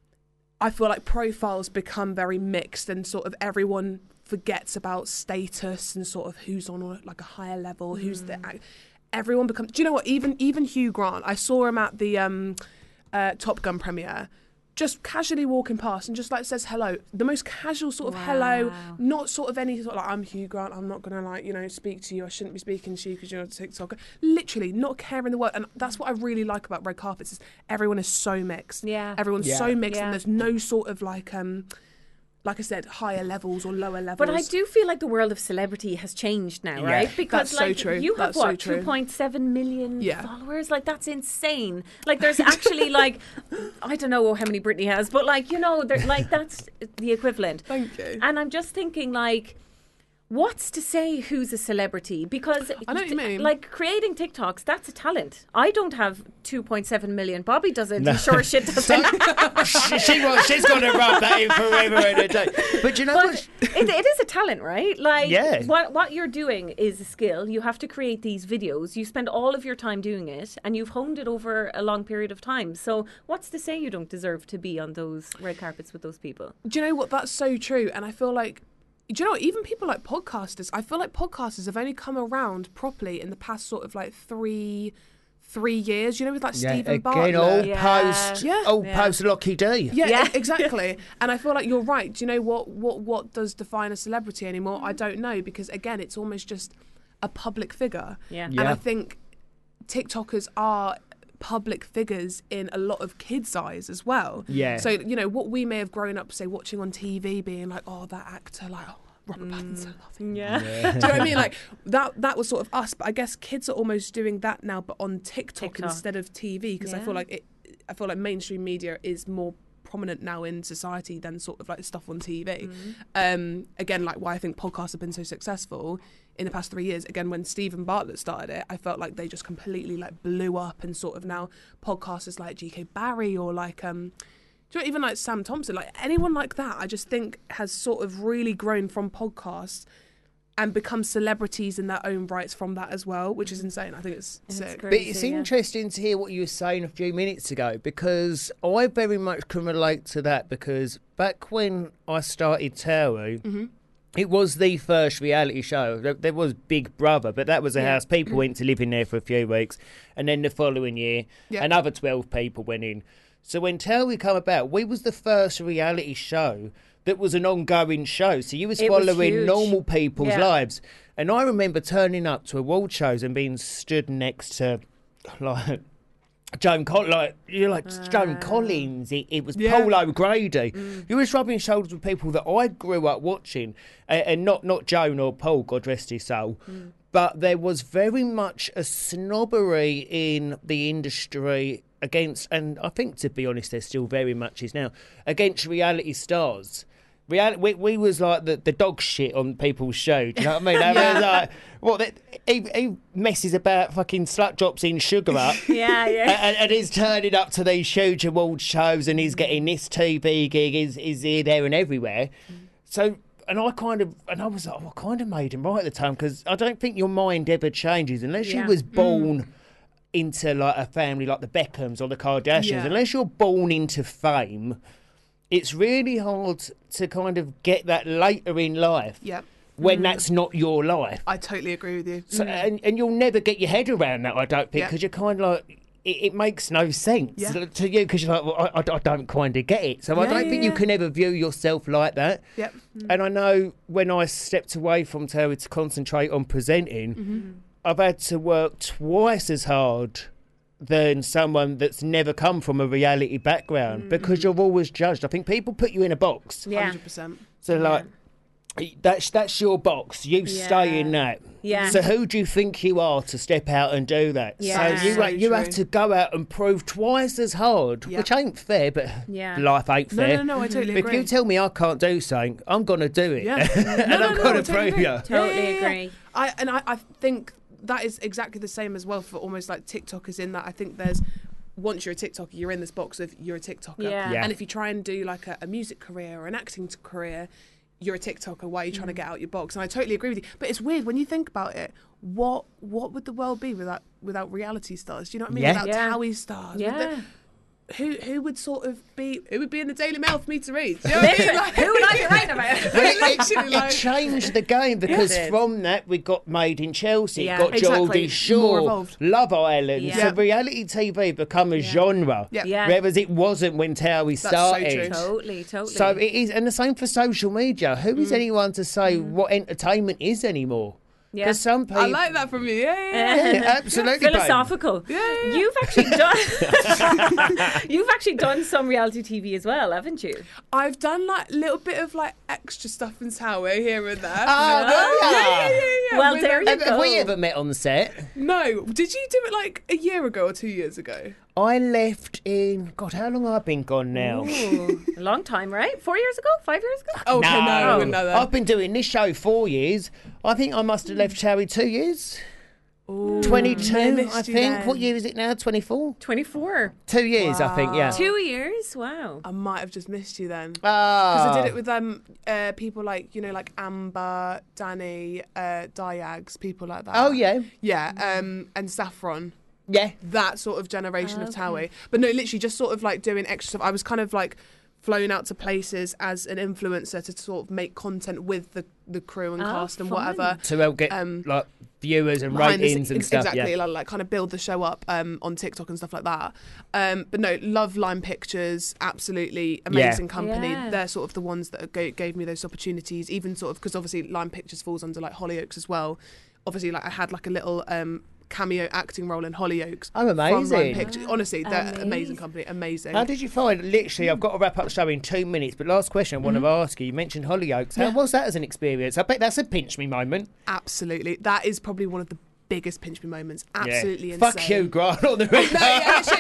I feel like profiles become very mixed, and sort of everyone forgets about status and sort of who's on a, like a higher level, who's the. Everyone becomes. Do you know what? Even even Hugh Grant, I saw him at the um, uh, Top Gun premiere, just casually walking past and just like says hello. The most casual sort of hello, not sort of any sort of like, I'm Hugh Grant, I'm not gonna like, you know, speak to you. I shouldn't be speaking to you because you're a TikToker. Literally, not care in the world. And that's what I really like about red carpets is everyone is so mixed. Yeah. Everyone's Yeah. so mixed, Yeah. and there's no sort of like um. Like I said, higher levels or lower levels. But I do feel like the world of celebrity has changed now, Yeah. right? Because That's so like true. you have That's so what true. two point seven million Yeah. followers. Like that's insane. Like there's actually like I don't know how many Britney has, but like you know, there- like that's the equivalent. Thank you. And I'm just thinking like. What's to say who's a celebrity? Because I know what you mean. like creating TikToks, that's a talent. I don't have two point seven million. Bobby doesn't. No. I'm sure shit doesn't. she, she wants, she's going to rub that in forever and a day. But you know what? But it, it is a talent, right? Like, Yeah. what what you're doing is a skill. You have to create these videos. You spend all of your time doing it, and you've honed it over a long period of time. So, what's to say you don't deserve to be on those red carpets with those people? Do you know what? That's so true. And I feel like, do you know what? Even people like podcasters, I feel like podcasters have only come around properly in the past sort of like three, three years. You know, with like Yeah, Stephen again, Bartlett. all Yeah. post, Yeah. all Yeah. post Lockie D. Yeah, Yeah. e- exactly. And I feel like you're right. Do you know what? What what does define a celebrity anymore? I don't know, because again, it's almost just a public figure. Yeah. And Yeah. I think TikTokers are public figures in a lot of kids' eyes as well. Yeah. So, you know, what we may have grown up, say, watching on T V, being like, oh, that actor, like, oh, Robert Pattinson, I love him. Yeah. Do you know what I mean? Like, that that was sort of us. But I guess kids are almost doing that now, but on TikTok, TikTok. instead of T V, because I Yeah. feel like it, I feel like mainstream media is more prominent now in society than sort of like stuff on T V. Mm-hmm. Um, again, like why I think podcasts have been so successful in the past three years. Again, when Stephen Bartlett started it, I felt like they just completely like blew up, and sort of now podcasters like G K Barry or like um, do you know, even like Sam Thompson, like anyone like that, I just think has sort of really grown from podcasts and become celebrities in their own rights from that as well, which is insane. I think it's It's sick. great. But it's Crazy, yeah. interesting to hear what you were saying a few minutes ago, because I very much can relate to that, because back when I started Tauru, It was the first reality show. There, there was Big Brother, but that was a Yeah. house. People went to live in there for a few weeks, and then the following year, Yeah. another twelve people went in. So when Towie come about, we was the first reality show that was an ongoing show. So you was It was following huge. normal people's Yeah. lives. And I remember turning up to award shows and being stood next to, like, Joan Collins, like, you're like Joan Collins, it, it was Yeah. Paul O'Grady. You was rubbing shoulders with people that I grew up watching, and, and not, not Joan or Paul, God rest his soul. But there was very much a snobbery in the industry against, and I think, to be honest, there still very much is now, against reality stars. Reality, we, we was like the, the dog shit on people's show. Do you know what I mean? They was like, what? They, he, he messes about fucking slut drops in sugar up. Yeah, yeah. And, and he's turning up to these huge award shows, and he's getting this T V gig. He's, he's here, there, and everywhere. So, and I kind of, and I was like, oh, I kind of made him right at the time, because I don't think your mind ever changes unless Yeah. you was born into like a family like the Beckhams or the Kardashians. Yeah. Unless you're born into fame, it's really hard to kind of get that later in life Yeah. when that's not your life. I totally agree with you. So, and, and you'll never get your head around that, I don't think, Yeah. because you're kind of like, it, it makes no sense Yeah. to you, because you're like, well, I, I, I don't kind of get it. So I Yeah, don't yeah, think yeah. you can ever view yourself like that. Yep. And I know when I stepped away from Towie to concentrate on presenting, Mm-hmm. I've had to work twice as hard than someone that's never come from a reality background, Mm. because you're always judged. I think people put you in a box. Yeah. one hundred percent. So like, that's that's your box. You Yeah. stay in that. Yeah. So who do you think you are to step out and do that? Yeah. So you So you have true. to go out and prove twice as hard, Yeah. which ain't fair, but Yeah. life ain't No, fair. no, no, I totally But if agree. you tell me I can't do something, I'm gonna do it, Yeah. and No, no, I'm no, gonna I totally prove agree. you. Totally Yeah, yeah, yeah. agree. I and I, I think that is exactly the same as well for almost like TikTokers, in that I think there's, once you're a TikToker, you're in this box of you're a TikToker. Yeah. Yeah. And if you try and do like a, a music career or an acting t- career, you're a TikToker. Why are you trying to get out your box? And I totally agree with you. But it's weird when you think about it. What what would the world be without without reality stars? Do you know what I mean? Yeah. Without Yeah. Towie stars. with Yeah. the- who who would sort of be who would be in the Daily Mail for me to read? Do you know what I mean? Literally, Like- who would I be writing about? Well, it, it- Literally, it like- changed the game, because It did. from that we got Made in Chelsea, Yeah. got Exactly. Geordie More Shore, evolved. Love Island. Yeah. So reality T V become a genre, Yeah. Yeah. whereas it wasn't when Towie so started. true. Totally, totally. So it is, and the same for social media. Who is anyone to say what entertainment is anymore? Yeah. Because some people, I like that from you. Yeah, yeah, yeah. Yeah, absolutely, babe. Philosophical. Yeah, yeah. You've actually done. You've actually done some reality T V as well, haven't you? I've done like a little bit of like extra stuff in Towie here and there. Oh, yeah, yeah. yeah, yeah, yeah. Well, With, there um, you Have, have we go. ever met on the set? No, did you do it like a year ago or two years ago? I left in God. How long have I been gone now? Ooh, a long time, right? Four years ago? Five years ago? Oh, okay, no, I wouldn't know that. I've been doing this show four years. I think I must have left Towie two years. Ooh, twenty-two, I missed I you think. then. What year is it now? twenty-four? twenty-four. Two years, I think, yeah. Two years? Wow. I might have just missed you then. Ah. Because I did it with um uh, people like, you know, like Amber, Danny, uh, Diags, people like that. Oh, yeah. Yeah, um, and Saffron. Yeah. That sort of generation of Okay. Towie. But no, literally just sort of like doing extra stuff. I was kind of like flown out to places as an influencer to sort of make content with the, the crew and Oh, cast and fun. whatever. To help get Um, like viewers and behind the ratings sce- and ex- stuff. exactly, Yeah. like, like kind of build the show up um, on TikTok and stuff like that. Um, but no, love Lime Pictures, absolutely amazing Yeah. company. Yeah. They're sort of the ones that ga- gave me those opportunities. Even sort of because obviously Lime Pictures falls under like Hollyoaks as well. Obviously, like I had like a little um, cameo acting role in Hollyoaks. Oh, from Lime amazing. Pictures. Honestly, they're Amazing. amazing company, amazing. How did you find? Literally, I've got to wrap up the show in two minutes. But last question I want to ask you: you mentioned Hollyoaks. How Mm-hmm. Yeah. was that as an experience? I bet that's a pinch me moment. Absolutely, that is probably one of the biggest pinch me moments. Absolutely Yeah. insane. Fuck you, Grant, on the ring. No, yeah, shit.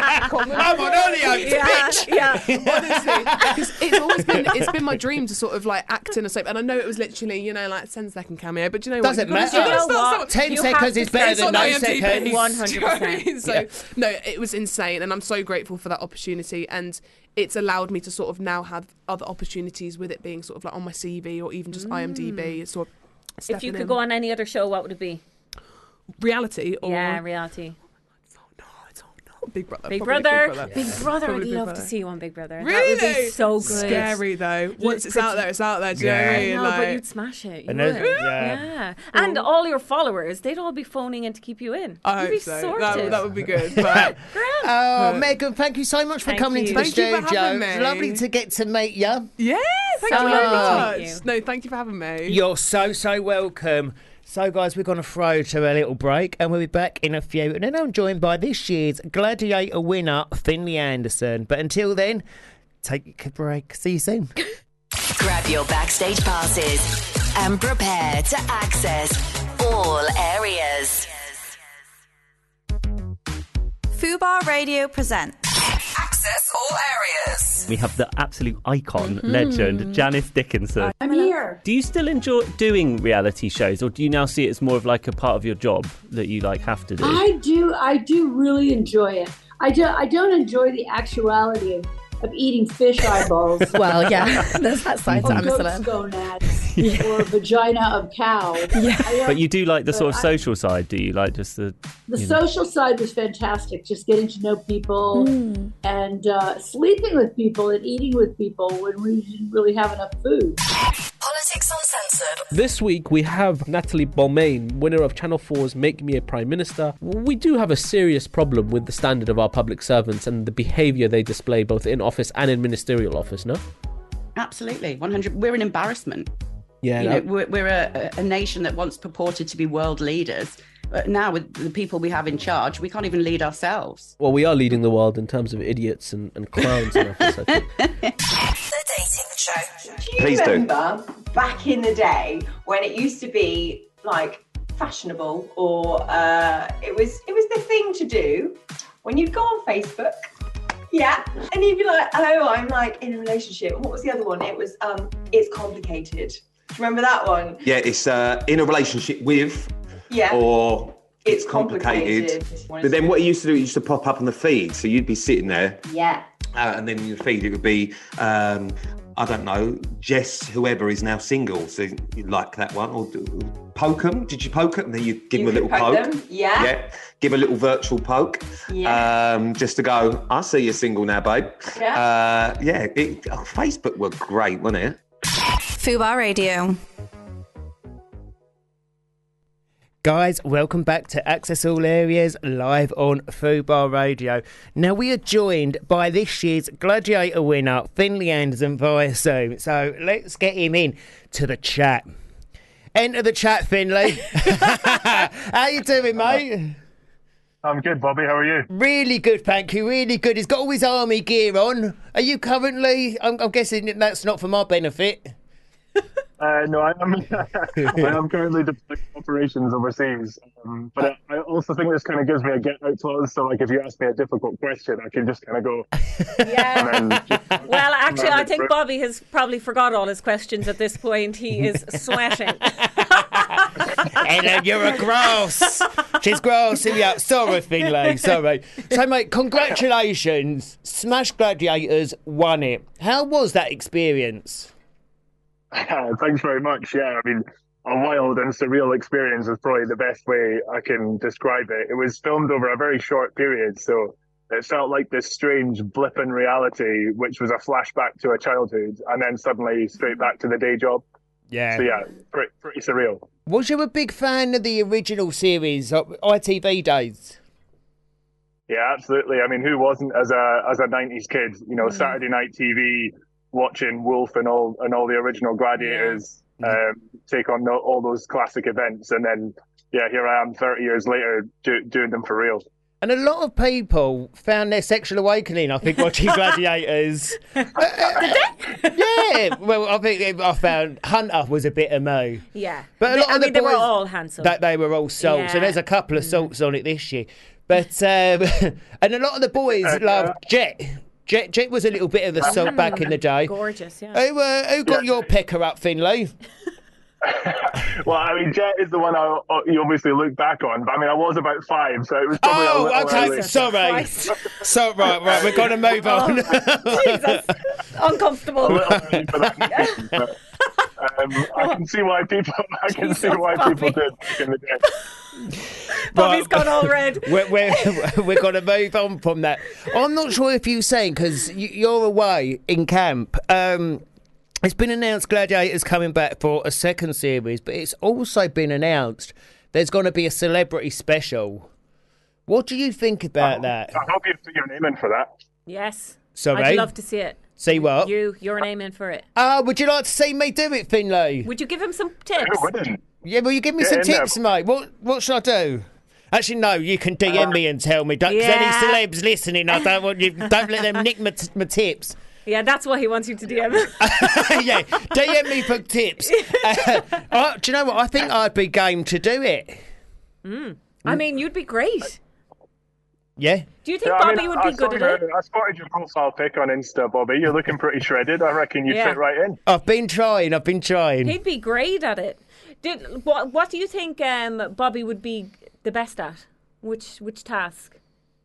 I'm on Hollyoaks, Yeah, bitch. yeah. Honestly, because it's always been it's been my dream to sort of like act in a soap, and I know it was literally, you know, like ten second cameo, but you know Doesn't what? You've got to- matter. you've got to You know start what? somewhere. Ten You seconds have to is better It's than on no I M D B. seconds. one hundred percent. So Yeah. no, it was insane, and I'm so grateful for that opportunity, and it's allowed me to sort of now have other opportunities with it being sort of like on my C V or even just I M D B. Sort of If you stepping could in. go on any other show, what would it be? reality or Yeah, reality. Big Brother. Big probably Brother. Big Brother. Big Brother. Probably I'd Big love Brother. to see you on Big Brother. Really? That would be so good. Scary though. Once it's out there, it's out there. Do you know what I mean? No, Like, but you'd smash it. You And would. then- Yeah. yeah. And all your followers, they'd all be phoning in to keep you in. I You'd hope be so. sorted. That, that would be good. But Oh, Megan, thank you so much for Thank coming you. into the Thank you for studio. having It's me. lovely to get to meet you. yeah, thank So you lovely very to much. meet you. No, thank you for having me. You're so, so welcome. So, guys, we're going to throw to a little break and we'll be back in a few. And then I'm joined by this year's Gladiator winner, Finley Anderson. But until then, take a break. See you soon. Grab your backstage passes and prepare to access all areas. Fubar Radio presents Access all areas. We have the absolute icon, Mm-hmm. legend, Janice Dickinson. I'm here. Do you still enjoy doing reality shows, or do you now see it as more of like a part of your job that you like have to do? I do. I do really enjoy it. I do. I don't enjoy the actuality of, of eating fish eyeballs. Well, yeah, there's that side to or goat's Amsterdam. gonads or vagina of cow. Yeah. But you do like the But sort of I- social side, do you? Like just the... The you know- social side was fantastic. Just getting to know people and uh, sleeping with people and eating with people when we didn't really have enough food. Politics Uncensored. This week we have Natalie Balmain, winner of Channel four's Make Me a Prime Minister. We do have a serious problem with the standard of our public servants and the behaviour they display both in office and in ministerial office, no? Absolutely, one hundred. We're an embarrassment. Yeah. You know, that- we're, we're a, a nation that once purported to be world leaders. But now with the people we have in charge, we can't even lead ourselves. Well, we are leading the world in terms of idiots and, and clowns in office, I think. The Dating Show. Do you Please do. remember back in the day when it used to be like fashionable, or uh, it was it was the thing to do when you'd go on Facebook, yeah, and you'd be like, oh, I'm like in a relationship. And what was the other one? It was um, it's complicated. Do you remember that one? Yeah, it's uh, in a relationship with, Yeah. or It's it's complicated. complicated. But then what it used to do, it used to pop up on the feed. So you'd be sitting there, Yeah. uh, and then in your feed it would be, um, I don't know, Jess, whoever is now single. So you like that one, or do, poke them. Did you poke them? And then you give You them a could little poke poke. them, yeah. Yeah. Give a little virtual poke. Yeah. Um, just to go, I see you're single now, babe. Yeah. Uh, yeah. It, oh, Facebook were great, wasn't it? Fubar Radio. Guys, welcome back to Access All Areas live on Fubar Radio. Now, we are joined by this year's Gladiator winner, Finley Anderson, via Zoom. So let's get him in to the chat. Enter the chat, Finley. How you doing, mate? I'm good, Bobby. How are you? Really good, thank you. Really good. He's got all his army gear on. Are you currently? I'm, I'm guessing that's not for my benefit. Uh, no, I am. I am currently deploying operations overseas, um, but I, I also think this kind of gives me a get-out clause. So, like, if you ask me a difficult question, I can just kind of go. Yeah. And then just, Well, actually, I think Right. Bobby has probably forgot all his questions at this point. He is sweating. Ellen, you're a gross. She's grossing me out. Sorry, Finlay. Sorry. So, mate, congratulations. Smash Gladiators won it. How was that experience? Thanks very much. Yeah, I mean, a wild and surreal experience is probably the best way I can describe it. It was filmed over a very short period, so it felt like this strange blip in reality, which was a flashback to a childhood, and then suddenly straight back to the day job. Yeah. So yeah, pretty, pretty surreal. Was you a big fan of the original series, uh, I T V days? Yeah, absolutely. I mean, who wasn't as a as a nineties kid? You know, Saturday night T V, watching Wolf and all and all the original Gladiators um, take on the, all those classic events, and then yeah, here I am, thirty years later, do, doing them for real. And a lot of people found their sexual awakening, I think, watching Gladiators. Did they? Yeah. Well, I think I found Hunter was a bit of mo. Yeah. But a They- lot I of mean, the they were boys- all handsome. That they were all salts, Yeah. and there's a couple of salts on it this year. But um, and a lot of the boys loved Jet. Jet, Jet was a little bit of the salt back in the day. Gorgeous, yeah. Who, uh, who got your pecker up, Finlay? Well, I mean, Jet is the one I, you obviously look back on, but I mean, I was about five, so it was probably a Oh, little okay. early. Sorry. So right, right. We're going to move on. Jesus, uncomfortable. A little early for that question, but, um, I can see why people. I can see why people did back in the day. Bobby's gone all red. We're, we're, we're going to move on from that. I'm not sure if you've seen, because you're away in camp. Um, it's been announced Gladiator's coming back for a second series, but it's also been announced there's going to be a celebrity special. What do you think about I, that? I hope you put your name in for that. Yes. Sorry? I'd love to see it. See what? You, you're name in for it. Ah, uh, would you like to see me do it, Finlay? Would you give him some tips? Who wouldn't? Yeah, will you give me Get some in tips, there. mate? What What should I do? Actually, no. You can D M me and tell me. Don't, 'cause Yeah. any celebs listening, I don't want you. Don't let them nick my, t- my tips. Yeah, that's why he wants you to D M. Yeah, D M me for tips. Uh, oh, do you know what? I think I'd be game to do it. Mm. I mean, you'd be great. Yeah. Do you think Yeah, I Bobby mean, would I be good spotted at it? your- I spotted your profile pic on Insta, Bobby. You're looking pretty shredded. I reckon you'd Yeah. fit right in. I've been trying. I've been trying. He'd be great at it. Did what? What do you think um, Bobby would be the best at? Which which task?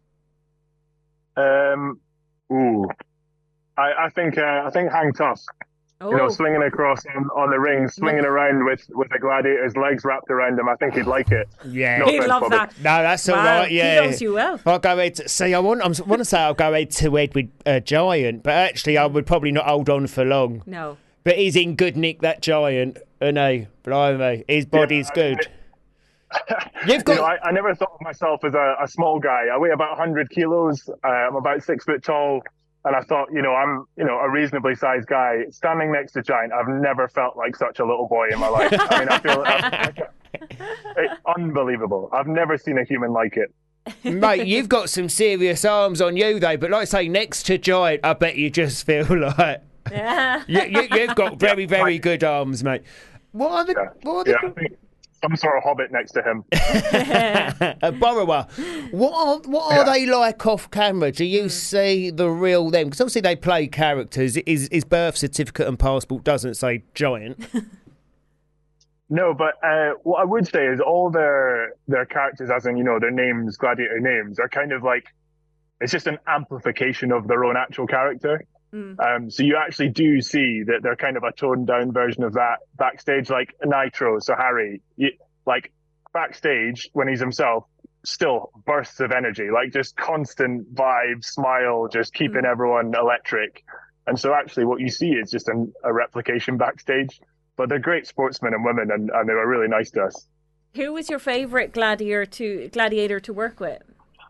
Um, ooh, I, I think uh, I think hang tough. You know, Oh. swinging across on, on the ring, swinging around with, with the gladiator's legs wrapped around him. I think he'd like it. Yeah. No He'd offense, love Bobby. that. No, that's all Wow, right. he Yeah. knows you well. I'll go head. To, see, I want. I want to say I'll go head to head with a giant, but actually, I would probably not hold on for long. No. But he's in good nick, that giant. And he, blimey, his body's Yeah, I mean, good. You've got. You know, I, I never thought of myself as a, a small guy. I weigh about one hundred kilos. Uh, I'm about six foot tall. And I thought, you know, I'm, you know, a reasonably sized guy. Standing next to Giant, I've never felt like such a little boy in my life. I mean, I feel I'm, it's unbelievable. I've never seen a human like it. Mate, you've got some serious arms on you, though. But like I say, next to Giant, I bet you just feel like Yeah. you, you, you've got very, very good arms, mate. What are the? Yeah, What are yeah the? I think some sort of hobbit next to him. A borrower. What are what are Yeah. they like off camera? Do you see the real them? Because obviously they play characters. His, his birth certificate and passport doesn't say Giant. No, but uh, what I would say is all their their characters, as in, you know, their names, gladiator names, are kind of like, it's just an amplification of their own actual character. Mm. Um, so you actually do see that they're kind of a toned down version of that backstage, like Nitro. So Harry, you, like backstage when he's himself, still bursts of energy, like just constant vibe, smile, just keeping Mm. everyone electric. And so actually what you see is just an, a replication backstage. But they're great sportsmen and women, and, and they were really nice to us. Who was your favourite gladiator to gladiator to work with?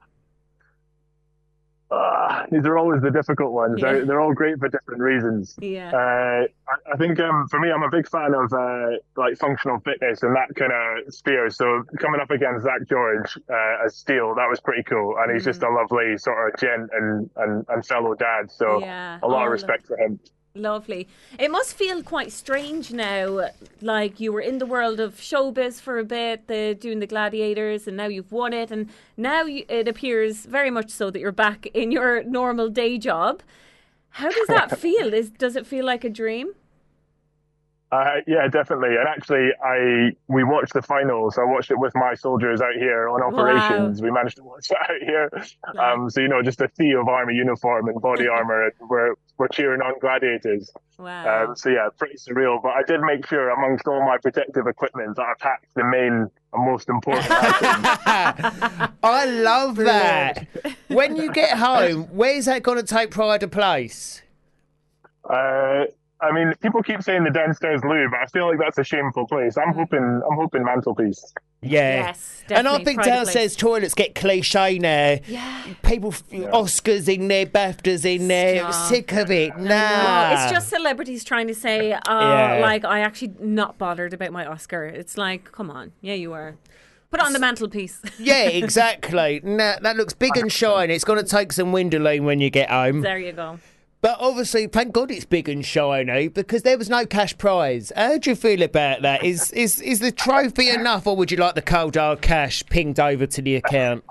Uh, these are always the difficult ones. Yeah. They're, they're all great for different reasons. Yeah. Uh, I, I think um, for me, I'm a big fan of uh, like functional fitness and that kind of sphere. So coming up against Zach George uh, as Steel, that was pretty cool. And he's Mm. just a lovely sort of gent and, and, and fellow dad. So Yeah. a lot Oh, of respect for him. Lovely. It must feel quite strange now, like you were in the world of showbiz for a bit, the, doing the gladiators, and now you've won it, and now you, it appears very much so that you're back in your normal day job. How does that feel? Is does it feel like a dream? Uh, yeah, definitely. And actually, I we watched the finals. I watched it with my soldiers out here on operations. We managed to watch it out here. Um, so you know, just a sea of army uniform and body armor, and we're we're cheering on gladiators. Wow. Um, so yeah, pretty surreal. But I did make sure, amongst all my protective equipment, that I packed the main and most important items. I love that. When you get home, where's that going to take pride of place? Uh, I mean, people keep saying the downstairs loo, but I feel like that's a shameful place. I'm hoping, I'm hoping mantelpiece. Yeah. Yes, and I definitely think pride of downstairs toilets get cliche now. Yeah. People, f Oscars in there, BAFTAs in there. Stop. Sick of it. Nah. No, it's just celebrities trying to say, uh, Yeah. like, I actually not bothered about my Oscar. It's like, come on. Yeah, you are. Put it on the mantelpiece. Yeah, exactly. Nah, that looks big and shiny. It's going to take some windowing when you get home. There you go. But obviously, thank God it's big and shiny because there was no cash prize. How do you feel about that? Is is is the trophy enough, or would you like the cold hard cash pinged over to the account?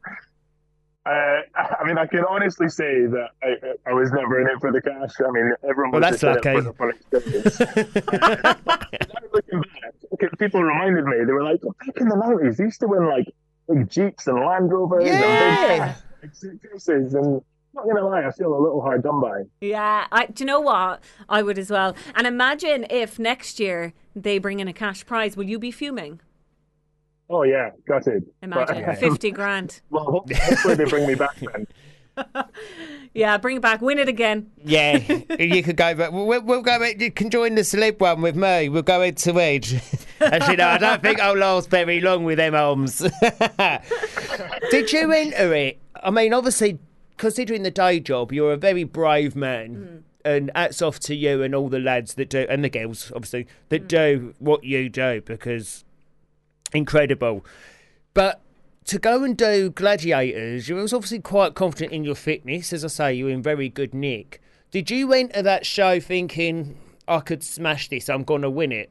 Uh, I mean, I can honestly say that I, I was never in it for the cash. I mean, everyone Well, was that's just in it lucky. for the fun experience. Now looking back, okay, people reminded me, they were like, oh, back in the nineties, they used to win like big Jeeps and Land Rovers Yeah. and big suitcases. And not going to lie, I feel a little hard done by. Yeah, I, do you know what? I would as well. And imagine if next year they bring in a cash prize. Will you be fuming? Oh yeah, gutted. Imagine But, um, fifty grand. Well, ho- hopefully they bring me back then. Yeah, bring it back. Win it again. Yeah, you could go back. We'll, we'll go back. You can join the celeb one with me. We'll go head to edge. Actually, no, I don't think I'll last very long with them arms. Did you enter it? I mean, obviously, considering the day job, you're a very brave man. Mm. And hats off to you and all the lads that do, and the girls, obviously, that mm. do what you do, because incredible. But to go and do Gladiators, you was obviously quite confident in your fitness. As I say, you're in very good nick. Did you enter that show thinking, I could smash this, I'm going to win it?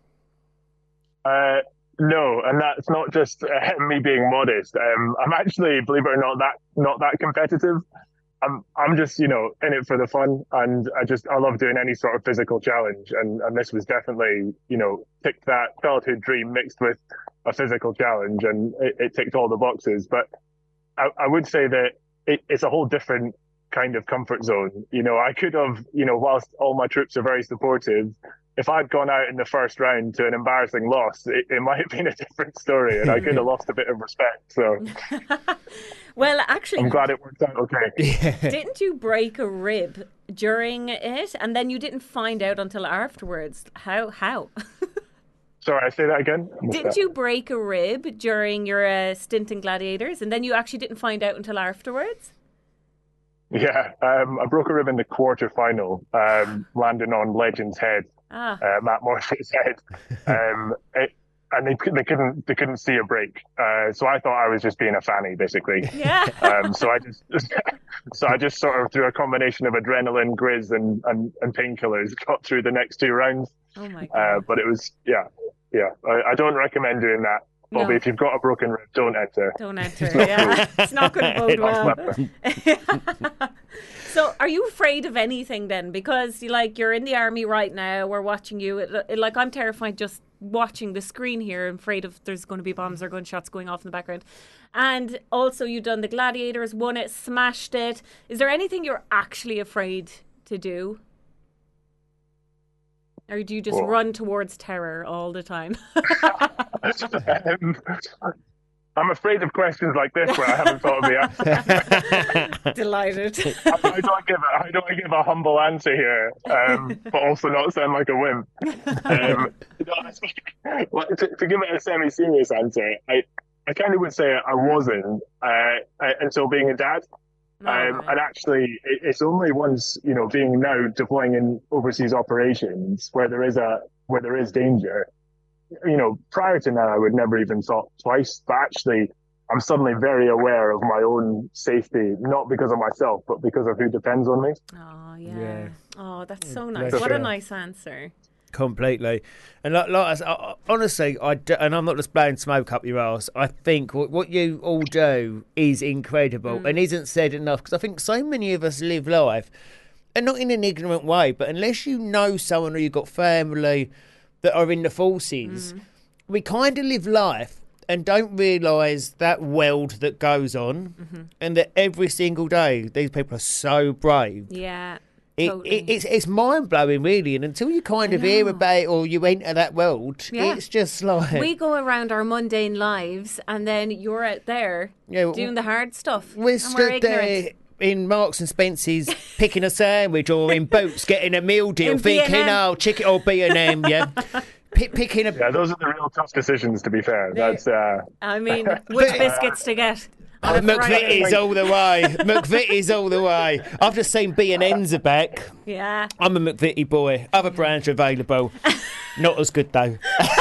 Uh, no, and that's not just uh, me being modest. Um, I'm actually, believe it or not, that not that competitive. I'm I'm just, you know, in it for the fun, and I just I love doing any sort of physical challenge, and, and this was definitely, you know, ticked that childhood dream mixed with a physical challenge, and it, it ticked all the boxes. But I, I would say that it, it's a whole different kind of comfort zone. You know, I could have, you know, whilst all my troops are very supportive, if I'd gone out in the first round to an embarrassing loss, it, it might have been a different story, and I could have lost a bit of respect. So, well, actually, I'm glad it worked out okay. Didn't you break a rib during it, and then you didn't find out until afterwards? How? How? Sorry, I say that again. Didn't that? you break a rib during your uh, stint in Gladiators, and then you actually didn't find out until afterwards? Yeah, um, I broke a rib in the quarter final, um, landing on Legend's head. Ah. Uh, Matt Morphy's head, um, it, and they they couldn't they couldn't see a break. Uh, so I thought I was just being a fanny, basically. Yeah. Um, so I just so I just sort of through a combination of adrenaline, grizz, and and, and painkillers got through the next two rounds. Oh my God. Uh, but it was yeah yeah. I, I don't recommend doing that. Bobby, No. if you've got a broken rib, don't enter. Don't enter, yeah. It's not going to bode well. So are you afraid of anything then? Because like you're in the army right now, we're watching you. It, it, like I'm terrified just watching the screen here. I'm afraid of there's going to be bombs or gunshots going off in the background. And also you've done the Gladiators, won it, smashed it. Is there anything you're actually afraid to do? Or do you just Oh. run towards terror all the time? um, I'm afraid of questions like this where I haven't thought of the answer. Delighted. How do I give a, how do I give a humble answer here, um, but also not sound like a wimp? Um, no, well, to, to give it a semi-serious answer, I, I kind of would say I wasn't uh, until being a dad. Oh, Um, right. and actually, it, it's only once, you know, being now deploying in overseas operations where there is a where there is danger. You know, prior to now, I would never even thought twice. But actually, I'm suddenly very aware of my own safety, not because of myself, but because of who depends on me. Oh yeah. Yeah. Oh, that's so nice. bless What a you. nice answer. Completely. And like, like I s- I- I- honestly, I do, and I'm not just blowing smoke up your ass, I think what, what you all do is incredible and isn't said enough, because I think so many of us live life, and not in an ignorant way, but unless you know someone or you've got family that are in the forces, we kind of live life and don't realise that world that goes on, Mm-hmm. and that every single day these people are so brave. Yeah. It, Totally. it, it's it's mind blowing, really, and until you kind of hear about it or you enter that world, Yeah. it's just like We go around our mundane lives, and then you're out there Yeah, well, doing the hard stuff. we're and stood we're there ignorant. in Marks and Spencer's picking a sandwich or in Boots getting a meal deal, In thinking, B and M. oh, chicken or B and M, yeah, Pick, picking a. Yeah, those are the real tough decisions. To be fair, that's. Uh... I mean, which biscuits to get? Oh, on a Friday. McVitie's all the way. McVitie's all the way. I've just seen B and N's are back. Yeah. I'm a McVitie boy. Other brands are available. Not as good though.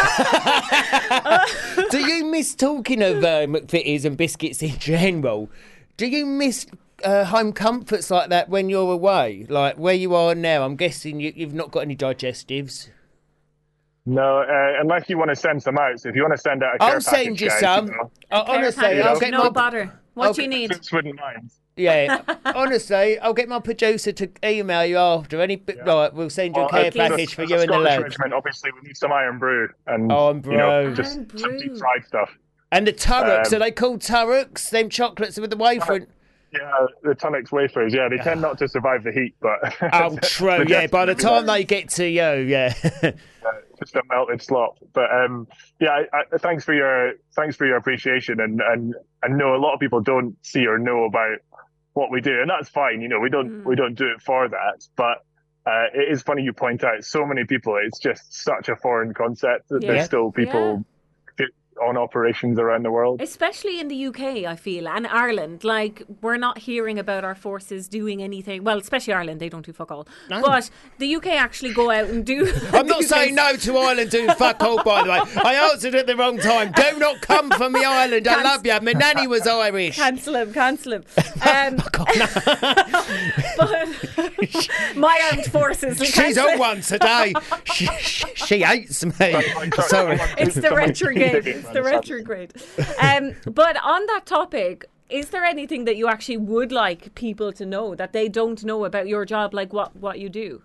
Do you miss talking of uh, McVitie's and biscuits in general? Do you miss uh, home comforts like that when you're away? Like where you are now, I'm guessing you, you've not got any digestives. No, uh, unless you want to send some out. So if you want to send out a care I'll send package, you guys, some. know, Uh, honestly, I'll get no my bother. What I'll do you get- need? Just wouldn't mind. Yeah, honestly, I'll get my producer to email you after. Any bit, right, we'll send you a Well, care as- as- package for as you a and the Scottish lads. regiment, obviously, we need some iron brew and Iron you know, brew. just Iron some brew. deep fried stuff. And the Turrocks, Um, are they called Turrocks? Them chocolates with the wafer. Yeah, the Tunnocks wafers. Yeah, they tend not to survive the heat, but Oh, true. Yeah, by the time they get to you, yeah. to just a melted slop. But um, yeah, I, I, thanks for your thanks for your appreciation, and and and no, a lot of people don't see or know about what we do, and that's fine. You know, we don't mm. we don't do it for that, but. Uh, it is funny you point out so many people, it's just such a foreign concept that yeah. there's still people yeah. on operations around the world. Especially in the U K, I feel, and Ireland. Like, we're not hearing about our forces doing anything. Well, especially Ireland, they don't do fuck all. No. But the U K actually go out and do... I'm not saying no to Ireland doing fuck all, by the way. I answered at the wrong time. Do not come from the island. I love you. My nanny was Irish. Cancel him, cancel him. Um, oh, God, no. But my armed forces... She's on one today. She, she, she hates me. Sorry. It's the retrograde. It's the retrograde. Um, but on that topic, is there anything that you actually would like people to know that they don't know about your job, like what, what you do?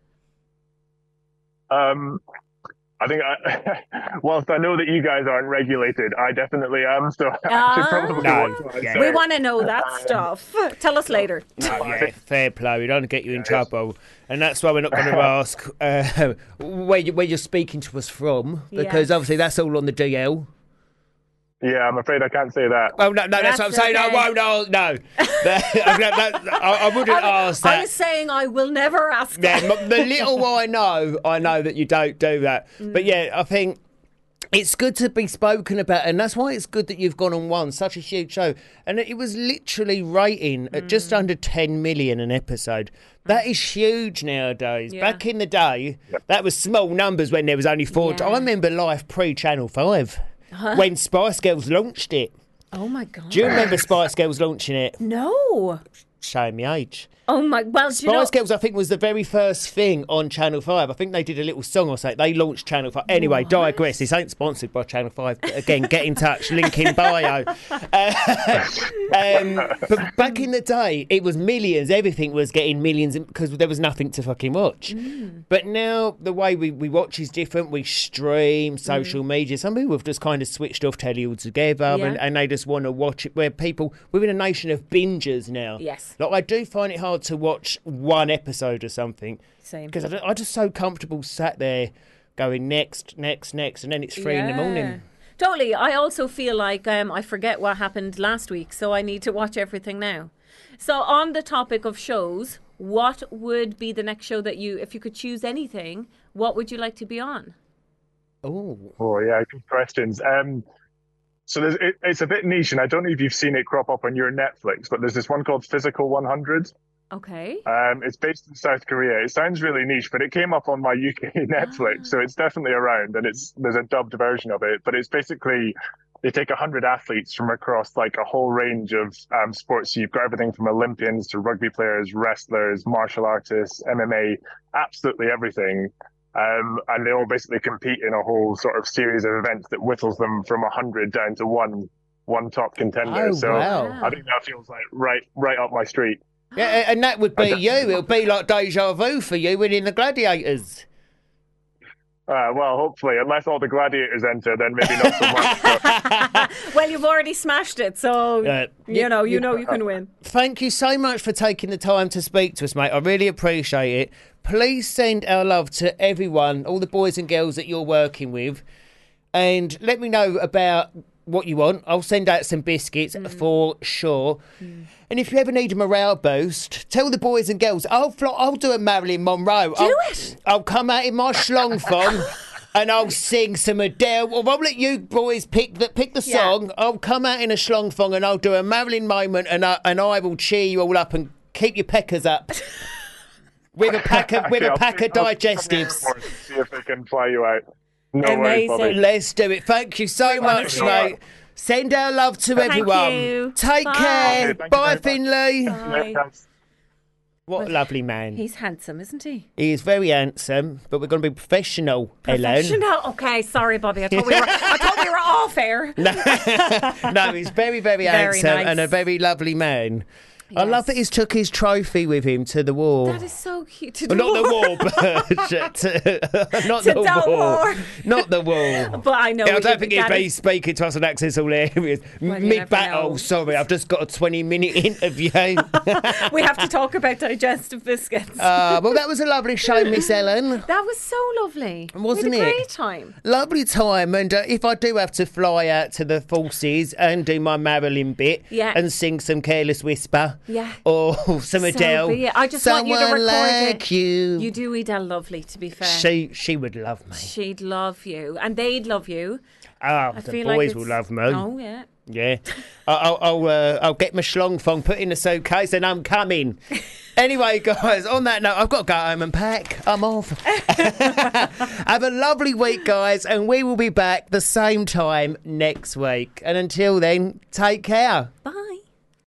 Um, I think, I, whilst I know that you guys aren't regulated, I definitely am. So I Ah. should probably No, watch what I yeah. say. We want to know that stuff. Tell us later. No, yeah, fair play. We don't get you in trouble, and that's why we're not going to ask uh, where, you, where you're speaking to us from, because Yes. obviously that's all on the D L. Yeah, I'm afraid I can't say that. Oh no, no, that's, That's what I'm saying. okay. I won't. ask- No, That- that- that- I, I wouldn't ask I that. was saying I will never ask Yeah, that. m- the little I know, I know that you don't do that. But yeah, I think it's good to be spoken about, and that's why it's good that you've gone on one, such a huge show. And it was literally rating at just under ten million an episode. That is huge nowadays. Yeah. Back in the day, that was small numbers when there was only four. Yeah. I remember life pre-Channel five, when Spice Girls launched it. Oh my God. Do you remember Spice Girls launching it? No. Showing me age. Oh my, well, do you know... Spice Girls, I think, was the very first thing on Channel five. I think they did a little song or something. They launched Channel five. Anyway, What? digress. This ain't sponsored by Channel five. But again, get in touch. Link in bio. Uh, um, but back in the day, it was millions. Everything was getting millions because there was nothing to fucking watch. Mm. But now the way we, we watch is different. We stream, social media. Some people have just kind of switched off telly altogether Yeah. and, and they just want to watch it. Where people, we're in a nation of bingers now. Yes. Like, I do find it hard to watch one episode or something. Same. Because I'm just so comfortable sat there going next, next, next, and then it's three in the morning. Totally. I also feel like um, I forget what happened last week, so I need to watch everything now. So on the topic of shows, what would be the next show that you, if you could choose anything, what would you like to be on? Oh. Oh, yeah, good questions. Um, so there's, it, it's a bit niche, and I don't know if you've seen it crop up on your Netflix, but there's this one called Physical one hundred. Okay. Um, it's based in South Korea. It sounds really niche, but it came up on my U K Netflix, so it's definitely around, and it's there's a dubbed version of it. But it's basically they take a hundred athletes from across like a whole range of um, sports. So you've got everything from Olympians to rugby players, wrestlers, martial artists, M M A, absolutely everything. Um, and they all basically compete in a whole sort of series of events that whittles them from a hundred down to one one top contender. Oh, so wow. I think that feels like right right up my street. Yeah, and that would be you. It'll be like deja vu for you winning the Gladiators. Uh, well, hopefully, unless all the gladiators enter, then maybe not so much. But... Well, you've already smashed it, so Uh, you know, you know you can win. Thank you so much for taking the time to speak to us, mate. I really appreciate it. Please send our love to everyone, all the boys and girls that you're working with, and let me know about what you want. I'll send out some biscuits for sure. Mm. And if you ever need a morale boost, tell the boys and girls, I'll fly, I'll do a Marilyn Monroe. Do I'll, it. I'll come out in my schlong thong and I'll sing some Adele. Or I'll let you boys pick the pick the Yeah. song. I'll come out in a schlong thong and I'll do a Marilyn moment, and I, and I will cheer you all up and keep your peckers up. With a pack of with Okay, a I'll pack see- of I'll see digestives. some airports, See if they can fly you out. No worries, Amazing. Bobby. Let's do it. Thank you so much, mate. Send our love to Thank everyone. you. Take Bye. care. Okay, thank you Bye, very Finley. Bye. What a lovely man. He's handsome, isn't he? He is very handsome, but we're going to be professional, Ellen. Professional. Okay, sorry, Bobby. I thought we were. I thought we were off air. No, no, he's very, very, Very handsome nice. and a very lovely man. I love that he's took his trophy with him to the war. That is so cute. To Well, the not the war. war, but to, not To the that war. war. Not the war. But I know Yeah, I it- don't think he'd that be is- speaking to us on Access All Areas. Well, you Mid never battle, know. sorry, I've just got a twenty minute interview. We have to talk about digestive biscuits. uh, well, that was a lovely show, Miss Ellen. That was so lovely. Wasn't we had a it? great time. Lovely time, and uh, if I do have to fly out to the forces and do my Marilyn bit Yeah. and sing some Careless Whisper Yeah. or some So Adele, be it. I just want you to someone record like it. you. You do Adele lovely, to be fair. She she would love me. She'd love you, and they'd love you. Oh, I the feel like boys will it's- love me. Oh yeah. Yeah, I- I'll I'll, uh, I'll get my schlong thong, put in a suitcase, and I'm coming. Anyway, guys, on that note, I've got to go home and pack. I'm off. Have a lovely week, guys, and we will be back the same time next week. And until then, take care. Bye.